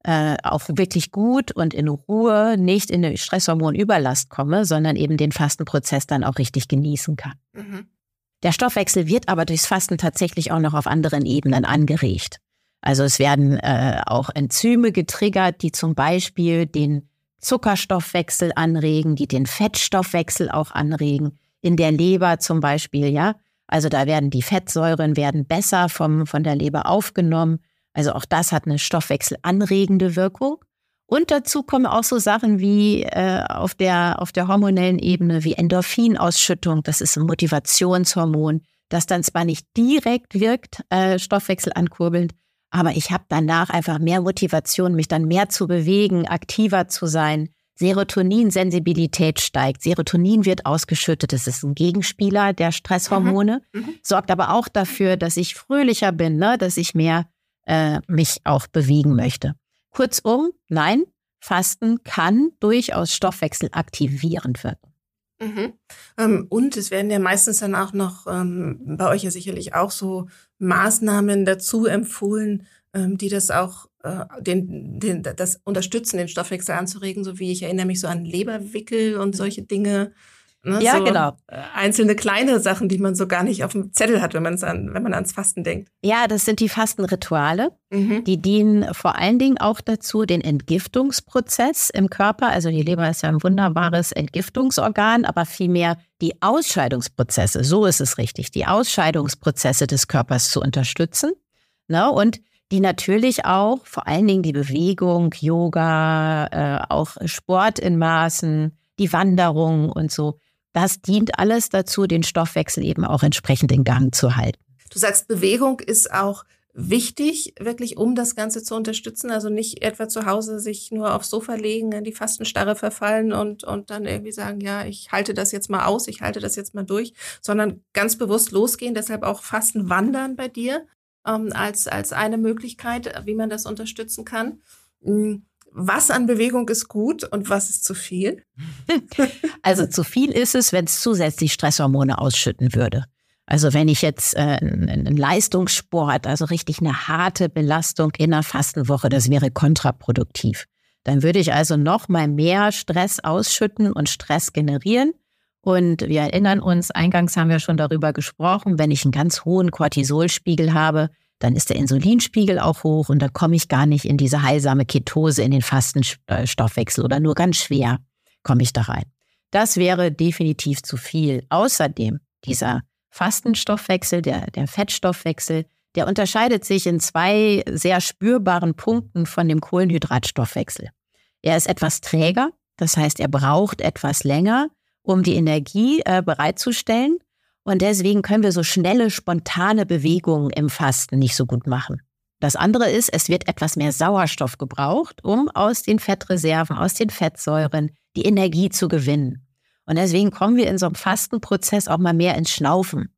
äh, auch wirklich gut und in Ruhe nicht in eine Stresshormonüberlast komme, sondern eben den Fastenprozess dann auch richtig genießen kann. Mhm. Der Stoffwechsel wird aber durchs Fasten tatsächlich auch noch auf anderen Ebenen angeregt. Also es werden äh, auch Enzyme getriggert, die zum Beispiel den Zuckerstoffwechsel anregen, die den Fettstoffwechsel auch anregen. In der Leber zum Beispiel, ja. Also da werden die Fettsäuren werden besser vom, von der Leber aufgenommen. Also auch das hat eine stoffwechselanregende Wirkung. Und dazu kommen auch so Sachen wie äh, auf der, auf der hormonellen Ebene wie Endorphinausschüttung. Das ist ein Motivationshormon, das dann zwar nicht direkt wirkt, äh, Stoffwechsel ankurbelnd, aber ich habe danach einfach mehr Motivation, mich dann mehr zu bewegen, aktiver zu sein. Serotoninsensibilität steigt. Serotonin wird ausgeschüttet. Das ist ein Gegenspieler der Stresshormone. Mhm. Sorgt aber auch dafür, dass ich fröhlicher bin, ne? Dass ich mehr äh, mich auch bewegen möchte. Kurzum, nein, Fasten kann durchaus stoffwechselaktivierend wirken. Mhm. Ähm, und es werden ja meistens dann auch noch, ähm, bei euch ja sicherlich auch so Maßnahmen dazu empfohlen, ähm, die das auch, äh, den, den, das unterstützen, den Stoffwechsel anzuregen, so wie ich erinnere mich so an Leberwickel und solche Dinge. Ne? Ja, so, genau. Äh, einzelne kleine Sachen, die man so gar nicht auf dem Zettel hat, wenn man es an, wenn man ans Fasten denkt. Ja, das sind die Fastenrituale. Mhm. Die dienen vor allen Dingen auch dazu, den Entgiftungsprozess im Körper, also die Leber ist ja ein wunderbares Entgiftungsorgan, aber vielmehr die Ausscheidungsprozesse, so ist es richtig, die Ausscheidungsprozesse des Körpers zu unterstützen. Ne? Und die natürlich auch, vor allen Dingen die Bewegung, Yoga, äh, auch Sport in Maßen, die Wanderung und so, das dient alles dazu, den Stoffwechsel eben auch entsprechend in Gang zu halten. Du sagst, Bewegung ist auch wichtig, wirklich, um das Ganze zu unterstützen. Also nicht etwa zu Hause sich nur aufs Sofa legen, in die Fastenstarre verfallen und, und dann irgendwie sagen, ja, ich halte das jetzt mal aus, ich halte das jetzt mal durch, sondern ganz bewusst losgehen. Deshalb auch Fasten wandern bei dir ähm, als, als eine Möglichkeit, wie man das unterstützen kann. Was an Bewegung ist gut und was ist zu viel? Also zu viel ist es, wenn es zusätzlich Stresshormone ausschütten würde. Also wenn ich jetzt äh, einen Leistungssport, also richtig eine harte Belastung in einer Fastenwoche, das wäre kontraproduktiv. Dann würde ich also noch mal mehr Stress ausschütten und Stress generieren. Und wir erinnern uns, eingangs haben wir schon darüber gesprochen, wenn ich einen ganz hohen Cortisolspiegel habe, dann ist der Insulinspiegel auch hoch und dann komme ich gar nicht in diese heilsame Ketose, in den Fastenstoffwechsel oder nur ganz schwer komme ich da rein. Das wäre definitiv zu viel. Außerdem, dieser Fastenstoffwechsel, der, der Fettstoffwechsel, der unterscheidet sich in zwei sehr spürbaren Punkten von dem Kohlenhydratstoffwechsel. Er ist etwas träger, das heißt, er braucht etwas länger, um die Energie äh, bereitzustellen. Und deswegen können wir so schnelle, spontane Bewegungen im Fasten nicht so gut machen. Das andere ist, es wird etwas mehr Sauerstoff gebraucht, um aus den Fettreserven, aus den Fettsäuren die Energie zu gewinnen. Und deswegen kommen wir in so einem Fastenprozess auch mal mehr ins Schnaufen.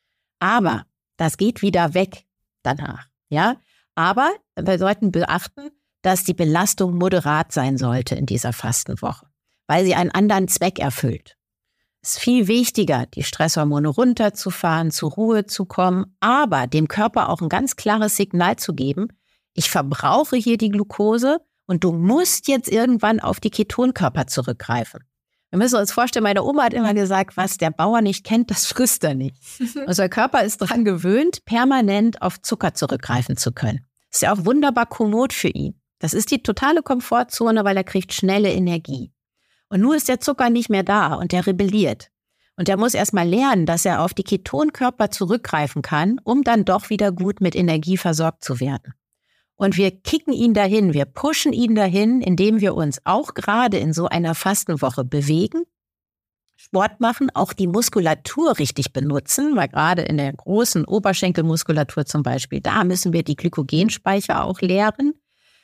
Aber das geht wieder weg danach. Ja? Aber wir sollten beachten, dass die Belastung moderat sein sollte in dieser Fastenwoche, weil sie einen anderen Zweck erfüllt. Es ist viel wichtiger, die Stresshormone runterzufahren, zur Ruhe zu kommen, aber dem Körper auch ein ganz klares Signal zu geben, ich verbrauche hier die Glucose und du musst jetzt irgendwann auf die Ketonkörper zurückgreifen. Wir müssen uns vorstellen, meine Oma hat immer gesagt, was der Bauer nicht kennt, das frisst er nicht. Unser Körper ist daran gewöhnt, permanent auf Zucker zurückgreifen zu können. Das ist ja auch wunderbar kommod für ihn. Das ist die totale Komfortzone, weil er kriegt schnelle Energie. Und nun ist der Zucker nicht mehr da und der rebelliert. Und der muss erst mal lernen, dass er auf die Ketonkörper zurückgreifen kann, um dann doch wieder gut mit Energie versorgt zu werden. Und wir kicken ihn dahin, wir pushen ihn dahin, indem wir uns auch gerade in so einer Fastenwoche bewegen, Sport machen, auch die Muskulatur richtig benutzen, weil gerade in der großen Oberschenkelmuskulatur zum Beispiel, da müssen wir die Glykogenspeicher auch leeren.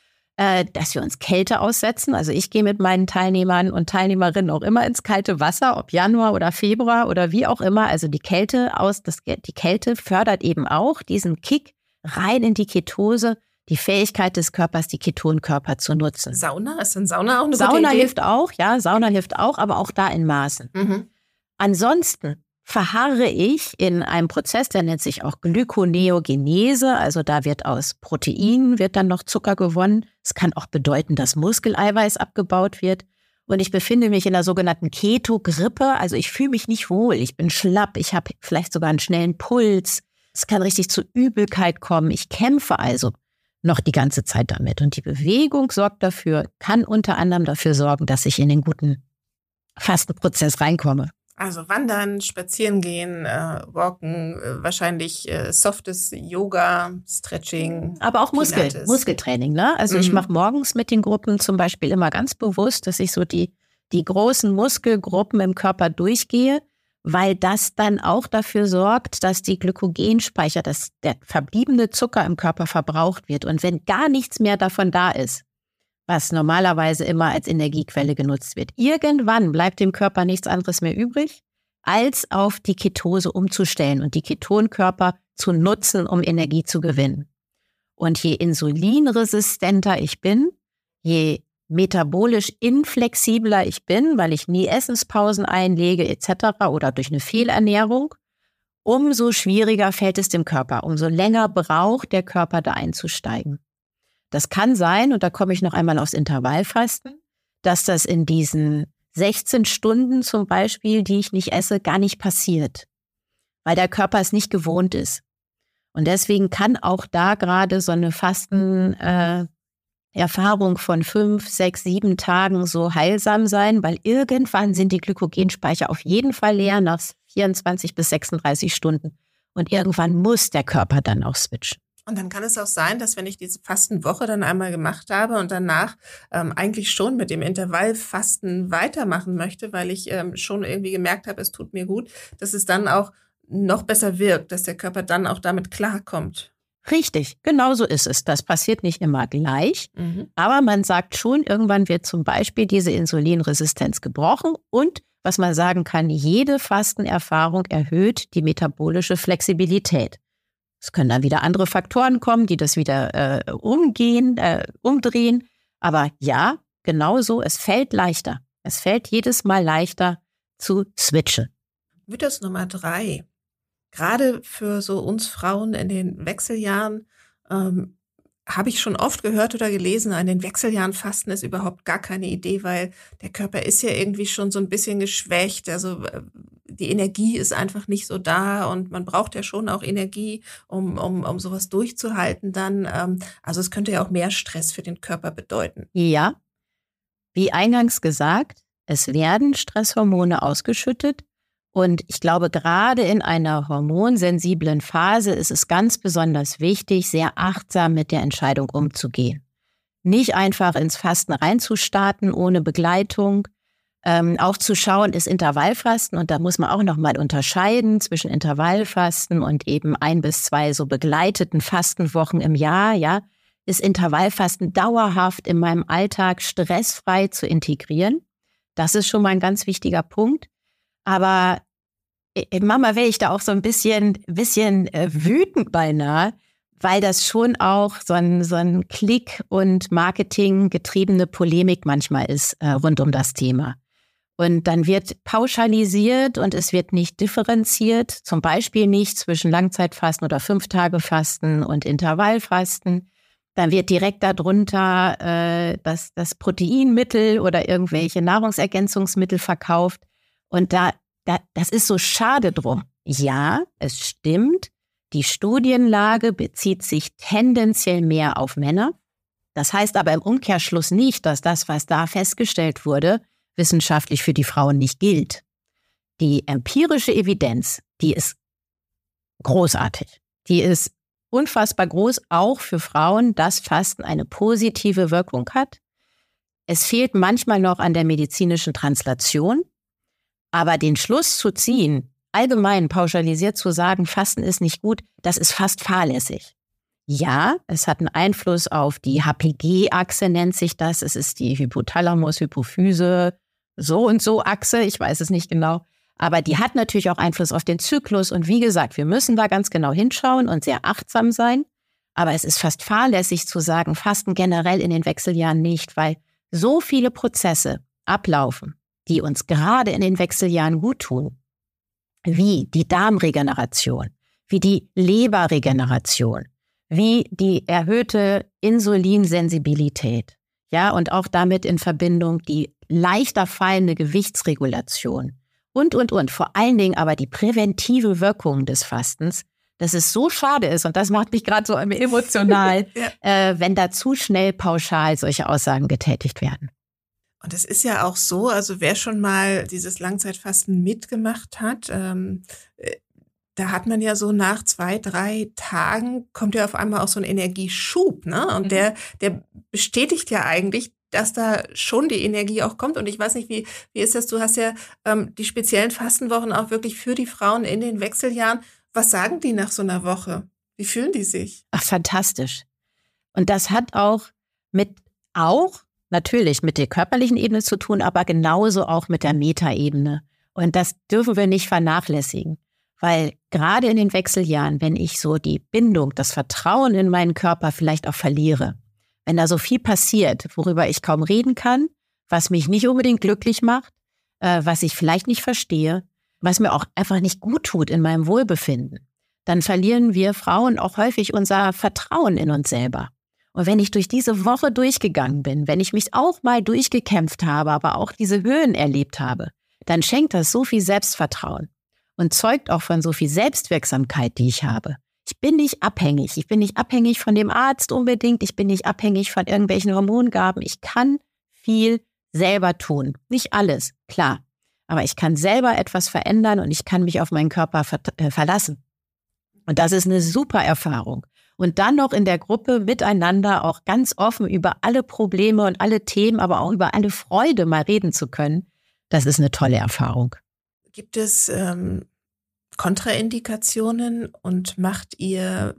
Dass wir uns Kälte aussetzen. Also ich gehe mit meinen Teilnehmern und Teilnehmerinnen auch immer ins kalte Wasser, ob Januar oder Februar oder wie auch immer. Also die Kälte aus, das, die Kälte fördert eben auch diesen Kick rein in die Ketose, die Fähigkeit des Körpers, die Ketonkörper zu nutzen. Sauna? Ist denn Sauna auch eine Sauna gute Idee? hilft auch, ja, Sauna hilft auch, aber auch da in Maßen. Mhm. Ansonsten verharre ich in einem Prozess, der nennt sich auch Glykoneogenese, also da wird aus Proteinen wird dann noch Zucker gewonnen. Es kann auch bedeuten, dass Muskeleiweiß abgebaut wird. Und ich befinde mich in der sogenannten Keto-Grippe, also ich fühle mich nicht wohl, ich bin schlapp, ich habe vielleicht sogar einen schnellen Puls. Es kann richtig zu Übelkeit kommen. Ich kämpfe also noch die ganze Zeit damit. Und die Bewegung sorgt dafür, kann unter anderem dafür sorgen, dass ich in den guten Fastenprozess reinkomme. Also wandern, spazieren gehen, äh, walken, äh, wahrscheinlich äh, softes Yoga, Stretching. Aber auch Muskel, Pilates. Muskeltraining, ne? Also Mhm. ich mache morgens mit den Gruppen zum Beispiel immer ganz bewusst, dass ich so die, die großen Muskelgruppen im Körper durchgehe, weil das dann auch dafür sorgt, dass die Glykogenspeicher, dass der verbliebene Zucker im Körper verbraucht wird. Und wenn gar nichts mehr davon da ist, was normalerweise immer als Energiequelle genutzt wird, irgendwann bleibt dem Körper nichts anderes mehr übrig, als auf die Ketose umzustellen und die Ketonkörper zu nutzen, um Energie zu gewinnen. Und je insulinresistenter ich bin, je metabolisch inflexibler ich bin, weil ich nie Essenspausen einlege et cetera oder durch eine Fehlernährung, umso schwieriger fällt es dem Körper, umso länger braucht der Körper da einzusteigen. Das kann sein, und da komme ich noch einmal aufs Intervallfasten, dass das in diesen sechzehn Stunden zum Beispiel, die ich nicht esse, gar nicht passiert, weil der Körper es nicht gewohnt ist. Und deswegen kann auch da gerade so eine Fastenerfahrung äh, von fünf, sechs, sieben Tagen so heilsam sein, weil irgendwann sind die Glykogenspeicher auf jeden Fall leer nach vierundzwanzig bis sechsunddreißig Stunden. Und irgendwann muss der Körper dann auch switchen. Und dann kann es auch sein, dass wenn ich diese Fastenwoche dann einmal gemacht habe und danach ähm, eigentlich schon mit dem Intervallfasten weitermachen möchte, weil ich ähm, schon irgendwie gemerkt habe, es tut mir gut, dass es dann auch noch besser wirkt, dass der Körper dann auch damit klarkommt. Richtig, genau so ist es. Das passiert nicht immer gleich, Mhm. aber man sagt schon, irgendwann wird zum Beispiel diese Insulinresistenz gebrochen und was man sagen kann, jede Fastenerfahrung erhöht die metabolische Flexibilität. Es können dann wieder andere Faktoren kommen, die das wieder äh, umgehen, äh, umdrehen. Aber ja, genau so, es fällt leichter. Es fällt jedes Mal leichter zu switchen. Mythos Nummer drei. Gerade für so uns Frauen in den Wechseljahren ähm, habe ich schon oft gehört oder gelesen, an den Wechseljahren fasten ist überhaupt gar keine Idee, weil der Körper ist ja irgendwie schon so ein bisschen geschwächt. Also äh, die Energie ist einfach nicht so da und man braucht ja schon auch Energie, um, um, um sowas durchzuhalten dann. Ähm, also es könnte ja auch mehr Stress für den Körper bedeuten. Ja, wie eingangs gesagt, es werden Stresshormone ausgeschüttet. Und ich glaube, gerade in einer hormonsensiblen Phase ist es ganz besonders wichtig, sehr achtsam mit der Entscheidung umzugehen. Nicht einfach ins Fasten reinzustarten ohne Begleitung. Ähm, auch zu schauen, ist Intervallfasten, und da muss man auch nochmal unterscheiden zwischen Intervallfasten und eben ein bis zwei so begleiteten Fastenwochen im Jahr. Ja, ist Intervallfasten dauerhaft in meinem Alltag stressfrei zu integrieren? Das ist schon mal ein ganz wichtiger Punkt. Aber Mama wäre ich da auch so ein bisschen, bisschen äh, wütend beinahe, weil das schon auch so ein, so ein Klick- und Marketing-getriebene Polemik manchmal ist äh, rund um das Thema. Und dann wird pauschalisiert und es wird nicht differenziert, zum Beispiel nicht zwischen Langzeitfasten oder Fünf-Tage-Fasten und Intervallfasten. Dann wird direkt darunter äh, das, das Proteinmittel oder irgendwelche Nahrungsergänzungsmittel verkauft. Und da, da, das ist so schade drum. Ja, es stimmt, die Studienlage bezieht sich tendenziell mehr auf Männer. Das heißt aber im Umkehrschluss nicht, dass das, was da festgestellt wurde, wissenschaftlich für die Frauen nicht gilt. Die empirische Evidenz, die ist großartig. Die ist unfassbar groß, auch für Frauen, dass Fasten eine positive Wirkung hat. Es fehlt manchmal noch an der medizinischen Translation. Aber den Schluss zu ziehen, allgemein pauschalisiert zu sagen, Fasten ist nicht gut, das ist fast fahrlässig. Ja, es hat einen Einfluss auf die H P G-Achse, nennt sich das. Es ist die Hypothalamus-Hypophyse, so und so Achse, ich weiß es nicht genau. Aber die hat natürlich auch Einfluss auf den Zyklus. Und wie gesagt, wir müssen da ganz genau hinschauen und sehr achtsam sein. Aber es ist fast fahrlässig zu sagen, Fasten generell in den Wechseljahren nicht, weil so viele Prozesse ablaufen, die uns gerade in den Wechseljahren gut tun. wie die Darmregeneration, wie die Leberregeneration, wie die erhöhte Insulinsensibilität, ja, und auch damit in Verbindung die leichter fallende Gewichtsregulation und, und, und. Vor allen Dingen aber die präventive Wirkung des Fastens, dass es so schade ist, und das macht mich gerade so emotional, ja. äh, wenn da zu schnell pauschal solche Aussagen getätigt werden. Und es ist ja auch so, also wer schon mal dieses Langzeitfasten mitgemacht hat, ähm, da hat man ja so nach zwei, drei Tagen kommt ja auf einmal auch so ein Energieschub, ne? Und mhm. der, der bestätigt ja eigentlich, dass da schon die Energie auch kommt. Und ich weiß nicht, wie, wie ist das? Du hast ja ähm, die speziellen Fastenwochen auch wirklich für die Frauen in den Wechseljahren. Was sagen die nach so einer Woche? Wie fühlen die sich? Ach, fantastisch. Und das hat auch mit, auch natürlich mit der körperlichen Ebene zu tun, aber genauso auch mit der Metaebene. Und das dürfen wir nicht vernachlässigen. Weil gerade in den Wechseljahren, wenn ich so die Bindung, das Vertrauen in meinen Körper vielleicht auch verliere, wenn da so viel passiert, worüber ich kaum reden kann, was mich nicht unbedingt glücklich macht, äh, was ich vielleicht nicht verstehe, was mir auch einfach nicht gut tut in meinem Wohlbefinden, dann verlieren wir Frauen auch häufig unser Vertrauen in uns selber. Und wenn ich durch diese Woche durchgegangen bin, wenn ich mich auch mal durchgekämpft habe, aber auch diese Höhen erlebt habe, dann schenkt das so viel Selbstvertrauen. Und zeugt auch von so viel Selbstwirksamkeit, die ich habe. Ich bin nicht abhängig. Ich bin nicht abhängig von dem Arzt unbedingt. Ich bin nicht abhängig von irgendwelchen Hormongaben. Ich kann viel selber tun. Nicht alles, klar. Aber ich kann selber etwas verändern und ich kann mich auf meinen Körper ver- äh, verlassen. Und das ist eine super Erfahrung. Und dann noch in der Gruppe miteinander auch ganz offen über alle Probleme und alle Themen, aber auch über alle Freude mal reden zu können, das ist eine tolle Erfahrung. Gibt es ähm, Kontraindikationen und macht ihr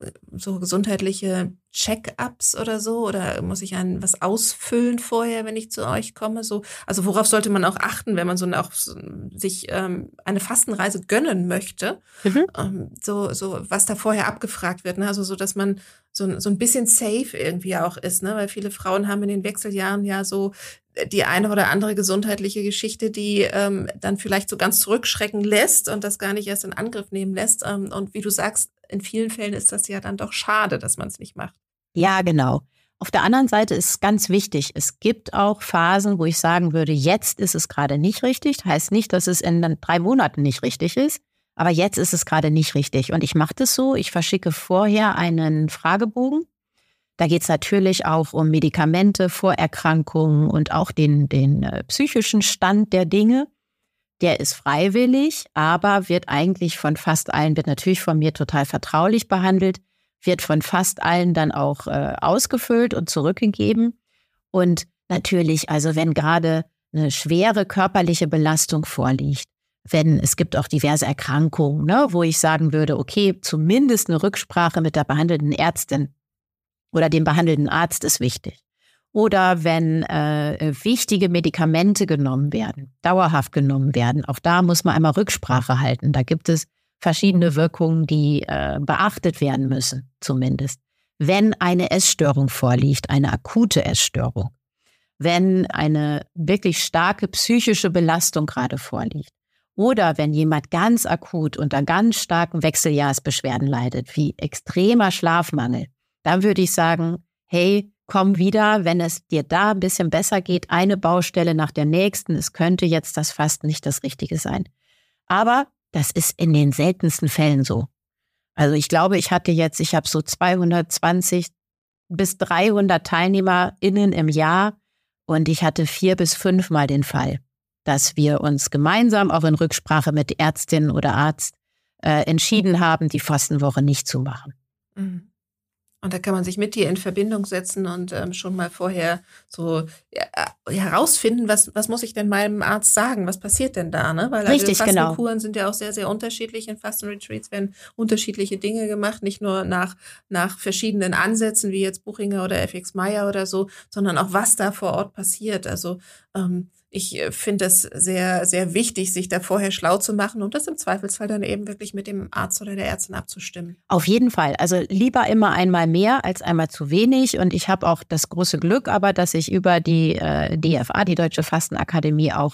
so gesundheitliche Check-ups oder so? Oder muss ich ein was ausfüllen vorher, wenn ich zu euch komme? So, also worauf sollte man auch achten, wenn man so auch sich ähm, eine Fastenreise gönnen möchte? Mhm. Ähm, so, so was da vorher abgefragt wird, ne? Also so, dass man so, so ein bisschen safe irgendwie auch ist, ne? Weil viele Frauen haben in den Wechseljahren ja so die eine oder andere gesundheitliche Geschichte, die ähm, dann vielleicht so ganz zurückschrecken lässt und das gar nicht erst in Angriff nehmen lässt. Ähm, und wie du sagst, in vielen Fällen ist das ja dann doch schade, dass man es nicht macht. Ja, genau. Auf der anderen Seite ist es ganz wichtig, es gibt auch Phasen, wo ich sagen würde, jetzt ist es gerade nicht richtig. Heißt nicht, dass es in drei Monaten nicht richtig ist, aber jetzt ist es gerade nicht richtig. Und ich mache das so, ich verschicke vorher einen Fragebogen. Da geht es natürlich auch um Medikamente, Vorerkrankungen und auch den, den äh, psychischen Stand der Dinge. Der ist freiwillig, aber wird eigentlich von fast allen, wird natürlich von mir total vertraulich behandelt, wird von fast allen dann auch äh, ausgefüllt und zurückgegeben. Und natürlich, also wenn gerade eine schwere körperliche Belastung vorliegt, wenn es gibt auch diverse Erkrankungen, ne, wo ich sagen würde, okay, zumindest eine Rücksprache mit der behandelnden Ärztin oder dem behandelnden Arzt ist wichtig. Oder wenn äh, wichtige Medikamente genommen werden, dauerhaft genommen werden, auch da muss man einmal Rücksprache halten. Da gibt es verschiedene Wirkungen, die äh, beachtet werden müssen, zumindest. Wenn eine Essstörung vorliegt, eine akute Essstörung, wenn eine wirklich starke psychische Belastung gerade vorliegt oder wenn jemand ganz akut unter ganz starken Wechseljahrsbeschwerden leidet, wie extremer Schlafmangel, dann würde ich sagen, hey, komm wieder, wenn es dir da ein bisschen besser geht, eine Baustelle nach der nächsten. Es könnte jetzt das Fasten nicht das Richtige sein. Aber das ist in den seltensten Fällen so. Also ich glaube, ich hatte jetzt, ich habe so zweihundertzwanzig bis dreihundert TeilnehmerInnen im Jahr und ich hatte vier bis fünfmal den Fall, dass wir uns gemeinsam auch in Rücksprache mit Ärztin oder Arzt äh, entschieden haben, die Fastenwoche nicht zu machen. Mhm. Und da kann man sich mit dir in Verbindung setzen und ähm, schon mal vorher so ja, herausfinden, was, was muss ich denn meinem Arzt sagen? Was passiert denn da? Ne? Weil Richtig, also Fastenkuren genau. sind ja auch sehr, sehr unterschiedlich. In Fastenretreats werden unterschiedliche Dinge gemacht, nicht nur nach, nach verschiedenen Ansätzen, wie jetzt Buchinger oder F X Meyer oder so, sondern auch, was da vor Ort passiert. Also ähm, ich finde es sehr, sehr wichtig, sich da vorher schlau zu machen und das im Zweifelsfall dann eben wirklich mit dem Arzt oder der Ärztin abzustimmen. Auf jeden Fall. Also lieber immer einmal mehr als einmal zu wenig. Und ich habe auch das große Glück aber, dass ich über die äh, D F A, die Deutsche Fastenakademie, auch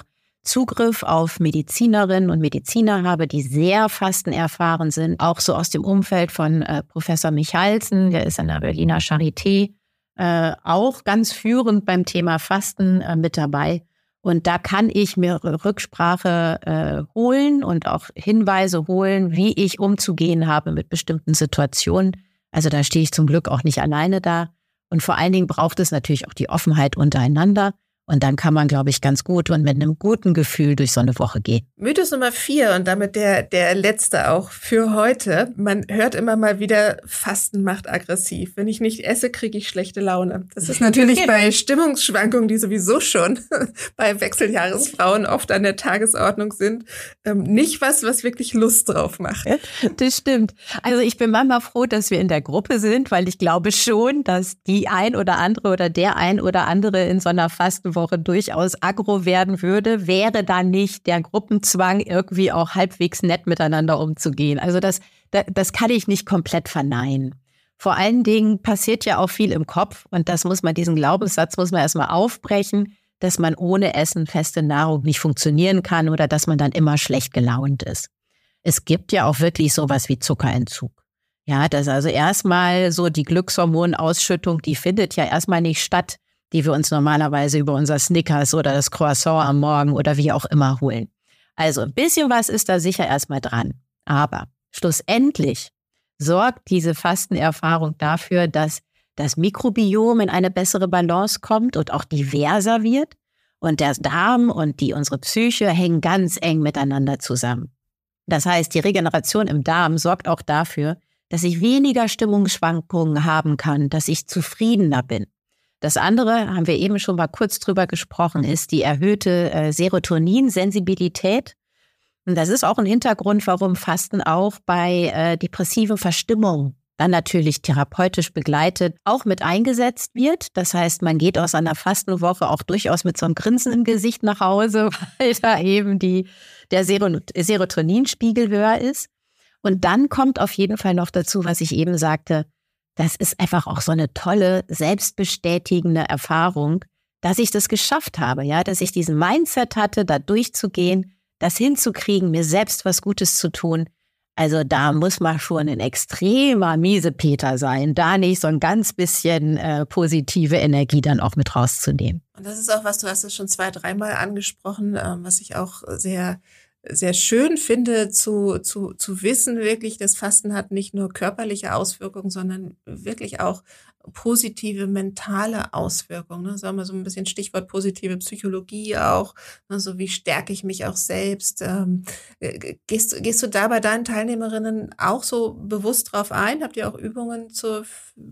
Zugriff auf Medizinerinnen und Mediziner habe, die sehr fastenerfahren sind, auch so aus dem Umfeld von äh, Professor Michalsen, der ist an der Berliner Charité äh, auch ganz führend beim Thema Fasten äh, mit dabei. Und da kann ich mir Rücksprache äh, holen und auch Hinweise holen, wie ich umzugehen habe mit bestimmten Situationen. Also da stehe ich zum Glück auch nicht alleine da. Und vor allen Dingen braucht es natürlich auch die Offenheit untereinander. Und dann kann man, glaube ich, ganz gut und mit einem guten Gefühl durch so eine Woche gehen. Mythos Nummer vier und damit der, der letzte auch für heute. Man hört immer mal wieder, Fasten macht aggressiv. Wenn ich nicht esse, kriege ich schlechte Laune. Das ist natürlich bei Stimmungsschwankungen, die sowieso schon bei Wechseljahresfrauen oft an der Tagesordnung sind, nicht was, was wirklich Lust drauf macht. Das stimmt. Also ich bin manchmal froh, dass wir in der Gruppe sind, weil ich glaube schon, dass die ein oder andere oder der ein oder andere in so einer Fastenwoche durchaus aggro werden würde, wäre da nicht der Gruppenzwang, irgendwie auch halbwegs nett miteinander umzugehen. Also das, das kann ich nicht komplett verneinen. Vor allen Dingen passiert ja auch viel im Kopf und das muss man, diesen Glaubenssatz muss man erstmal aufbrechen, dass man ohne Essen, feste Nahrung nicht funktionieren kann oder dass man dann immer schlecht gelaunt ist. Es gibt ja auch wirklich sowas wie Zuckerentzug. Ja, das also erstmal so die Glückshormonausschüttung, die findet ja erstmal nicht statt, die wir uns normalerweise über unser Snickers oder das Croissant am Morgen oder wie auch immer holen. Also ein bisschen was ist da sicher erstmal dran. Aber schlussendlich sorgt diese Fastenerfahrung dafür, dass das Mikrobiom in eine bessere Balance kommt und auch diverser wird. Und der Darm und die unsere Psyche hängen ganz eng miteinander zusammen. Das heißt, die Regeneration im Darm sorgt auch dafür, dass ich weniger Stimmungsschwankungen haben kann, dass ich zufriedener bin. Das andere, haben wir eben schon mal kurz drüber gesprochen, ist die erhöhte äh, Serotoninsensibilität. Und das ist auch ein Hintergrund, warum Fasten auch bei äh, depressiven Verstimmungen dann natürlich therapeutisch begleitet auch mit eingesetzt wird. Das heißt, man geht aus einer Fastenwoche auch durchaus mit so einem Grinsen im Gesicht nach Hause, weil da eben die, der Serotoninspiegel höher ist. Und dann kommt auf jeden Fall noch dazu, was ich eben sagte, das ist einfach auch so eine tolle, selbstbestätigende Erfahrung, dass ich das geschafft habe, ja, dass ich diesen Mindset hatte, da durchzugehen, das hinzukriegen, mir selbst was Gutes zu tun. Also da muss man schon ein extremer Miesepeter sein, da nicht so ein ganz bisschen äh, positive Energie dann auch mit rauszunehmen. Und das ist auch was, du hast es schon zwei, dreimal angesprochen, ähm, was ich auch sehr sehr schön finde, zu, zu, zu wissen wirklich, das Fasten hat nicht nur körperliche Auswirkungen, sondern wirklich auch positive mentale Auswirkungen. Ne? Sagen wir so ein bisschen Stichwort positive Psychologie auch. Ne? So wie stärke ich mich auch selbst? Ähm, gehst, gehst du da bei deinen Teilnehmerinnen auch so bewusst drauf ein? Habt ihr auch Übungen zur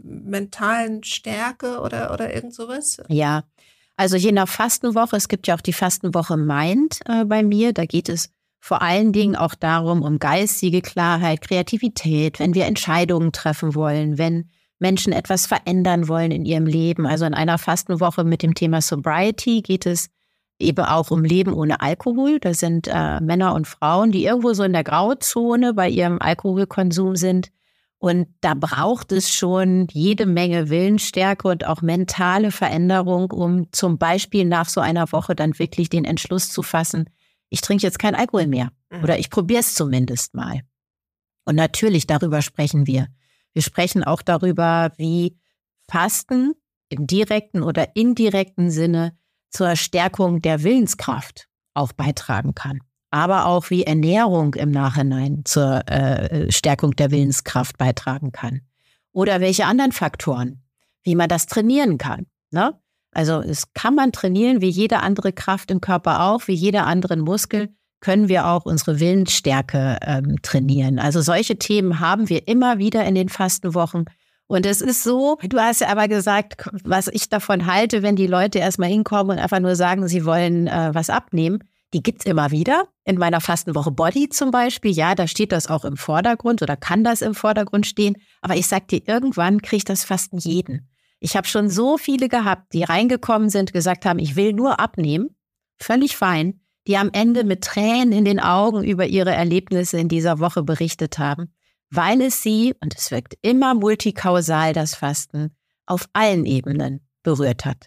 mentalen Stärke oder, oder irgend sowas? Ja, also je nach Fastenwoche, es gibt ja auch die Fastenwoche Mind äh, bei mir, da geht es vor allen Dingen auch darum, um geistige Klarheit, Kreativität, wenn wir Entscheidungen treffen wollen, wenn Menschen etwas verändern wollen in ihrem Leben. Also in einer Fastenwoche mit dem Thema Sobriety geht es eben auch um Leben ohne Alkohol. Das sind äh, Männer und Frauen, die irgendwo so in der Grauzone bei ihrem Alkoholkonsum sind. Und da braucht es schon jede Menge Willensstärke und auch mentale Veränderung, um zum Beispiel nach so einer Woche dann wirklich den Entschluss zu fassen, ich trinke jetzt kein Alkohol mehr oder ich probiere es zumindest mal. Und natürlich, darüber sprechen wir. Wir sprechen auch darüber, wie Fasten im direkten oder indirekten Sinne zur Stärkung der Willenskraft auch beitragen kann. Aber auch wie Ernährung im Nachhinein zur äh, Stärkung der Willenskraft beitragen kann. Oder welche anderen Faktoren, wie man das trainieren kann. Ne? Also es kann man trainieren, wie jede andere Kraft im Körper auch, wie jeder anderen Muskel, können wir auch unsere Willensstärke ähm, trainieren. Also solche Themen haben wir immer wieder in den Fastenwochen. Und es ist so, du hast ja aber gesagt, was ich davon halte, wenn die Leute erstmal hinkommen und einfach nur sagen, sie wollen äh, was abnehmen. Die gibt's immer wieder. In meiner Fastenwoche Body zum Beispiel, ja, da steht das auch im Vordergrund oder kann das im Vordergrund stehen. Aber ich sag dir, irgendwann kriegt das Fasten jeden. Ich habe schon so viele gehabt, die reingekommen sind, gesagt haben, ich will nur abnehmen, völlig fein, die am Ende mit Tränen in den Augen über ihre Erlebnisse in dieser Woche berichtet haben, weil es sie, und es wirkt immer multikausal, das Fasten, auf allen Ebenen berührt hat.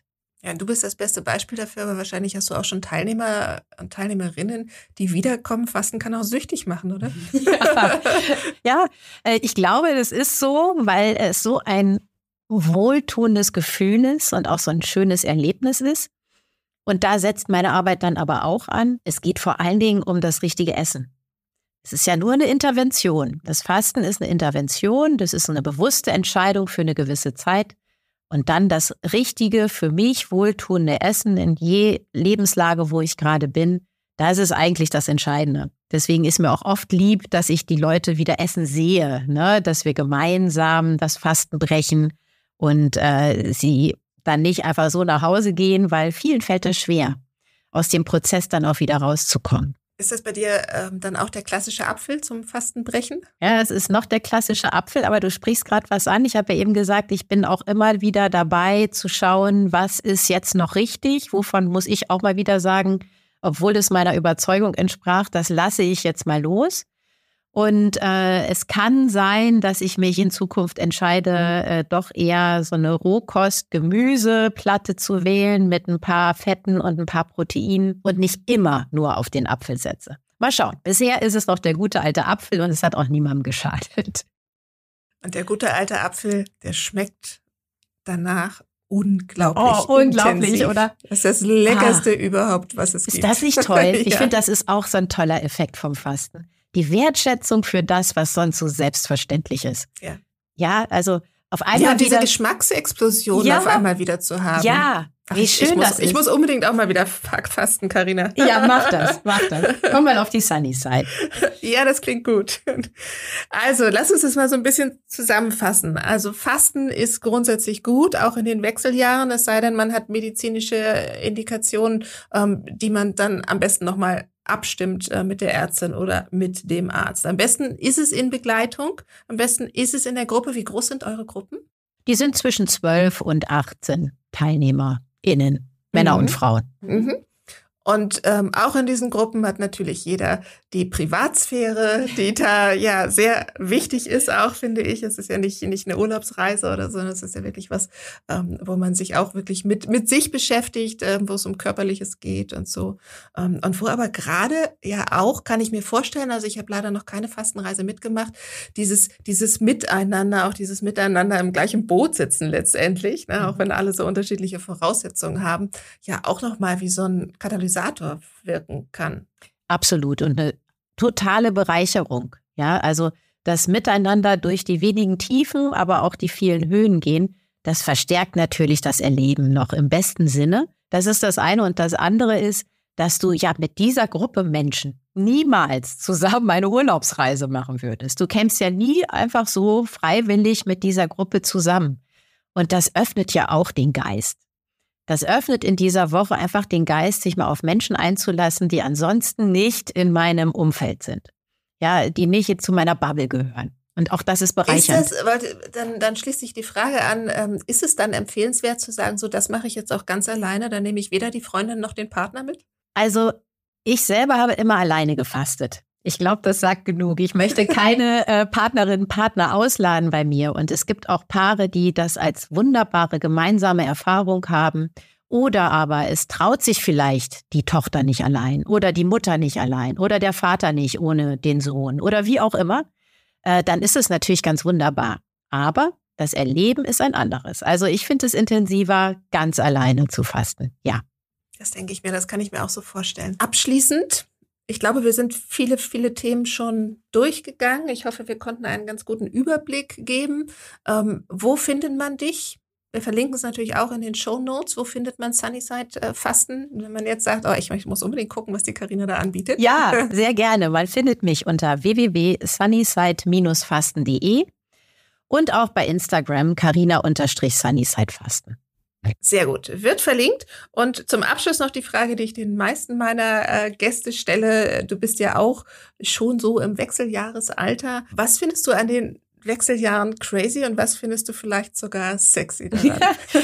Ja, du bist das beste Beispiel dafür, aber wahrscheinlich hast du auch schon Teilnehmer und Teilnehmerinnen, die wiederkommen. Fasten kann auch süchtig machen, oder? Ja, ja, ich glaube, das ist so, weil es so ein wohltuendes Gefühl ist und auch so ein schönes Erlebnis ist. Und da setzt meine Arbeit dann aber auch an. Es geht vor allen Dingen um das richtige Essen. Es ist ja nur eine Intervention. Das Fasten ist eine Intervention, das ist eine bewusste Entscheidung für eine gewisse Zeit. Und dann das richtige, für mich wohltuende Essen in je Lebenslage, wo ich gerade bin, da ist es eigentlich das Entscheidende. Deswegen ist mir auch oft lieb, dass ich die Leute wieder essen sehe, ne? Dass wir gemeinsam das Fasten brechen und äh, sie dann nicht einfach so nach Hause gehen, weil vielen fällt es schwer, aus dem Prozess dann auch wieder rauszukommen. Ist das bei dir ähm, dann auch der klassische Apfel zum Fastenbrechen? Ja, es ist noch der klassische Apfel, aber du sprichst gerade was an. Ich habe ja eben gesagt, ich bin auch immer wieder dabei zu schauen, was ist jetzt noch richtig, wovon muss ich auch mal wieder sagen, obwohl es meiner Überzeugung entsprach, das lasse ich jetzt mal los. Und äh, es kann sein, dass ich mich in Zukunft entscheide, äh, doch eher so eine Rohkost-Gemüseplatte zu wählen mit ein paar Fetten und ein paar Proteinen und nicht immer nur auf den Apfel setze. Mal schauen. Bisher ist es noch der gute alte Apfel und es hat auch niemandem geschadet. Und der gute alte Apfel, der schmeckt danach unglaublich. Oh, unglaublich, intensiv. Oder? Das ist das Leckerste ah. überhaupt, was es ist gibt. Ist das nicht toll? Ja. Ich finde, das ist auch so ein toller Effekt vom Fasten. Die Wertschätzung für das, was sonst so selbstverständlich ist. Ja, ja also auf einmal ja, diese wieder Geschmacksexplosion ja, auf einmal wieder zu haben. Ja, Ach, wie ich, schön ich muss, das ist. Ich muss unbedingt auch mal wieder fasten, Carina. Ja, mach das, mach das. Komm mal auf die Sunny Side. Ja, das klingt gut. Also, lass uns das mal so ein bisschen zusammenfassen. Also, Fasten ist grundsätzlich gut, auch in den Wechseljahren, es sei denn, man hat medizinische Indikationen, ähm, die man dann am besten nochmal abstimmt äh, mit der Ärztin oder mit dem Arzt. Am besten ist es in Begleitung, am besten ist es in der Gruppe. Wie groß sind eure Gruppen? Die sind zwischen zwölf und achtzehn TeilnehmerInnen, Männer mhm. und Frauen. Mhm. Und ähm, auch in diesen Gruppen hat natürlich jeder die Privatsphäre, die da ja sehr wichtig ist auch, finde ich. Es ist ja nicht nicht eine Urlaubsreise oder so, sondern es ist ja wirklich was, ähm, wo man sich auch wirklich mit mit sich beschäftigt, ähm, wo es um Körperliches geht und so. Ähm, und wo aber gerade ja auch, kann ich mir vorstellen, also ich habe leider noch keine Fastenreise mitgemacht, dieses dieses Miteinander, auch dieses Miteinander im gleichen Boot sitzen letztendlich, ne, auch wenn alle so unterschiedliche Voraussetzungen haben, ja auch nochmal wie so ein Katalysator wirken kann. Absolut. Und eine totale Bereicherung. Ja, also das Miteinander durch die wenigen Tiefen, aber auch die vielen Höhen gehen, das verstärkt natürlich das Erleben noch im besten Sinne. Das ist das eine. Und das andere ist, dass du ja mit dieser Gruppe Menschen niemals zusammen eine Urlaubsreise machen würdest. Du kämst ja nie einfach so freiwillig mit dieser Gruppe zusammen. Und das öffnet ja auch den Geist. Das öffnet in dieser Woche einfach den Geist, sich mal auf Menschen einzulassen, die ansonsten nicht in meinem Umfeld sind. Ja, die nicht zu meiner Bubble gehören. Und auch das ist bereichernd. Ist das, dann, dann schließt sich die Frage an, ähm, ist es dann empfehlenswert zu sagen, so das mache ich jetzt auch ganz alleine, dann nehme ich weder die Freundin noch den Partner mit? Also ich selber habe immer alleine gefastet. Ich glaube, das sagt genug. Ich möchte keine äh, Partnerinnen, Partner ausladen bei mir. Und es gibt auch Paare, die das als wunderbare gemeinsame Erfahrung haben. Oder aber es traut sich vielleicht die Tochter nicht allein oder die Mutter nicht allein oder der Vater nicht ohne den Sohn oder wie auch immer. Äh, dann ist es natürlich ganz wunderbar. Aber das Erleben ist ein anderes. Also ich finde es intensiver, ganz alleine zu fasten. Ja. Das denke ich mir, das kann ich mir auch so vorstellen. Abschließend, ich glaube, wir sind viele, viele Themen schon durchgegangen. Ich hoffe, wir konnten einen ganz guten Überblick geben. Ähm, wo findet man dich? Wir verlinken es natürlich auch in den Shownotes. Wo findet man Sunnyside äh, Fasten? Wenn man jetzt sagt, oh, ich, ich muss unbedingt gucken, was die Carina da anbietet. Ja, sehr gerne. Man findet mich unter w w w punkt sunnyside dash fasten punkt d e und auch bei Instagram carina-sunnyside-fasten. Sehr gut. Wird verlinkt. Und zum Abschluss noch die Frage, die ich den meisten meiner äh, Gäste stelle. Du bist ja auch schon so im Wechseljahresalter. Was findest du an den Wechseljahren crazy und was findest du vielleicht sogar sexy daran?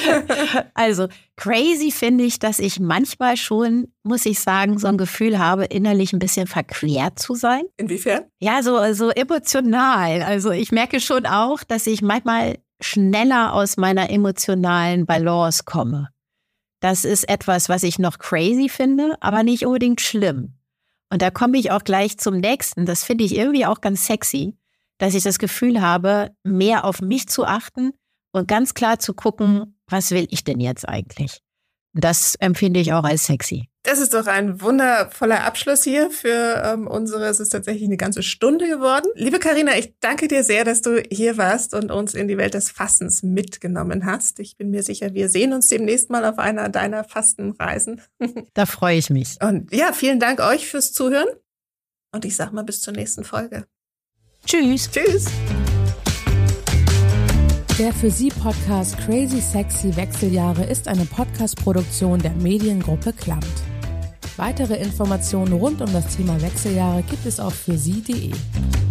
Also crazy finde ich, dass ich manchmal schon, muss ich sagen, so ein Gefühl habe, innerlich ein bisschen verquert zu sein. Inwiefern? Ja, so, so emotional. Also ich merke schon auch, dass ich manchmal schneller aus meiner emotionalen Balance komme. das ist etwas, was ich noch crazy finde, aber nicht unbedingt schlimm. Und da komme ich auch gleich zum nächsten. Das finde ich irgendwie auch ganz sexy, dass ich das Gefühl habe, mehr auf mich zu achten und ganz klar zu gucken, was will ich denn jetzt eigentlich? Das empfinde ich auch als sexy. Das ist doch ein wundervoller Abschluss hier für ähm, unsere, es ist tatsächlich eine ganze Stunde geworden. Liebe Carina, ich danke dir sehr, dass du hier warst und uns in die Welt des Fastens mitgenommen hast. Ich bin mir sicher, wir sehen uns demnächst mal auf einer deiner Fastenreisen. Da freue ich mich. Und ja, vielen Dank euch fürs Zuhören. Und ich sag mal bis zur nächsten Folge. Tschüss. Tschüss. Der für Sie Podcast Crazy Sexy Wechseljahre ist eine Podcast-Produktion der Mediengruppe Klamt. Weitere Informationen rund um das Thema Wechseljahre gibt es auf für sie punkt de.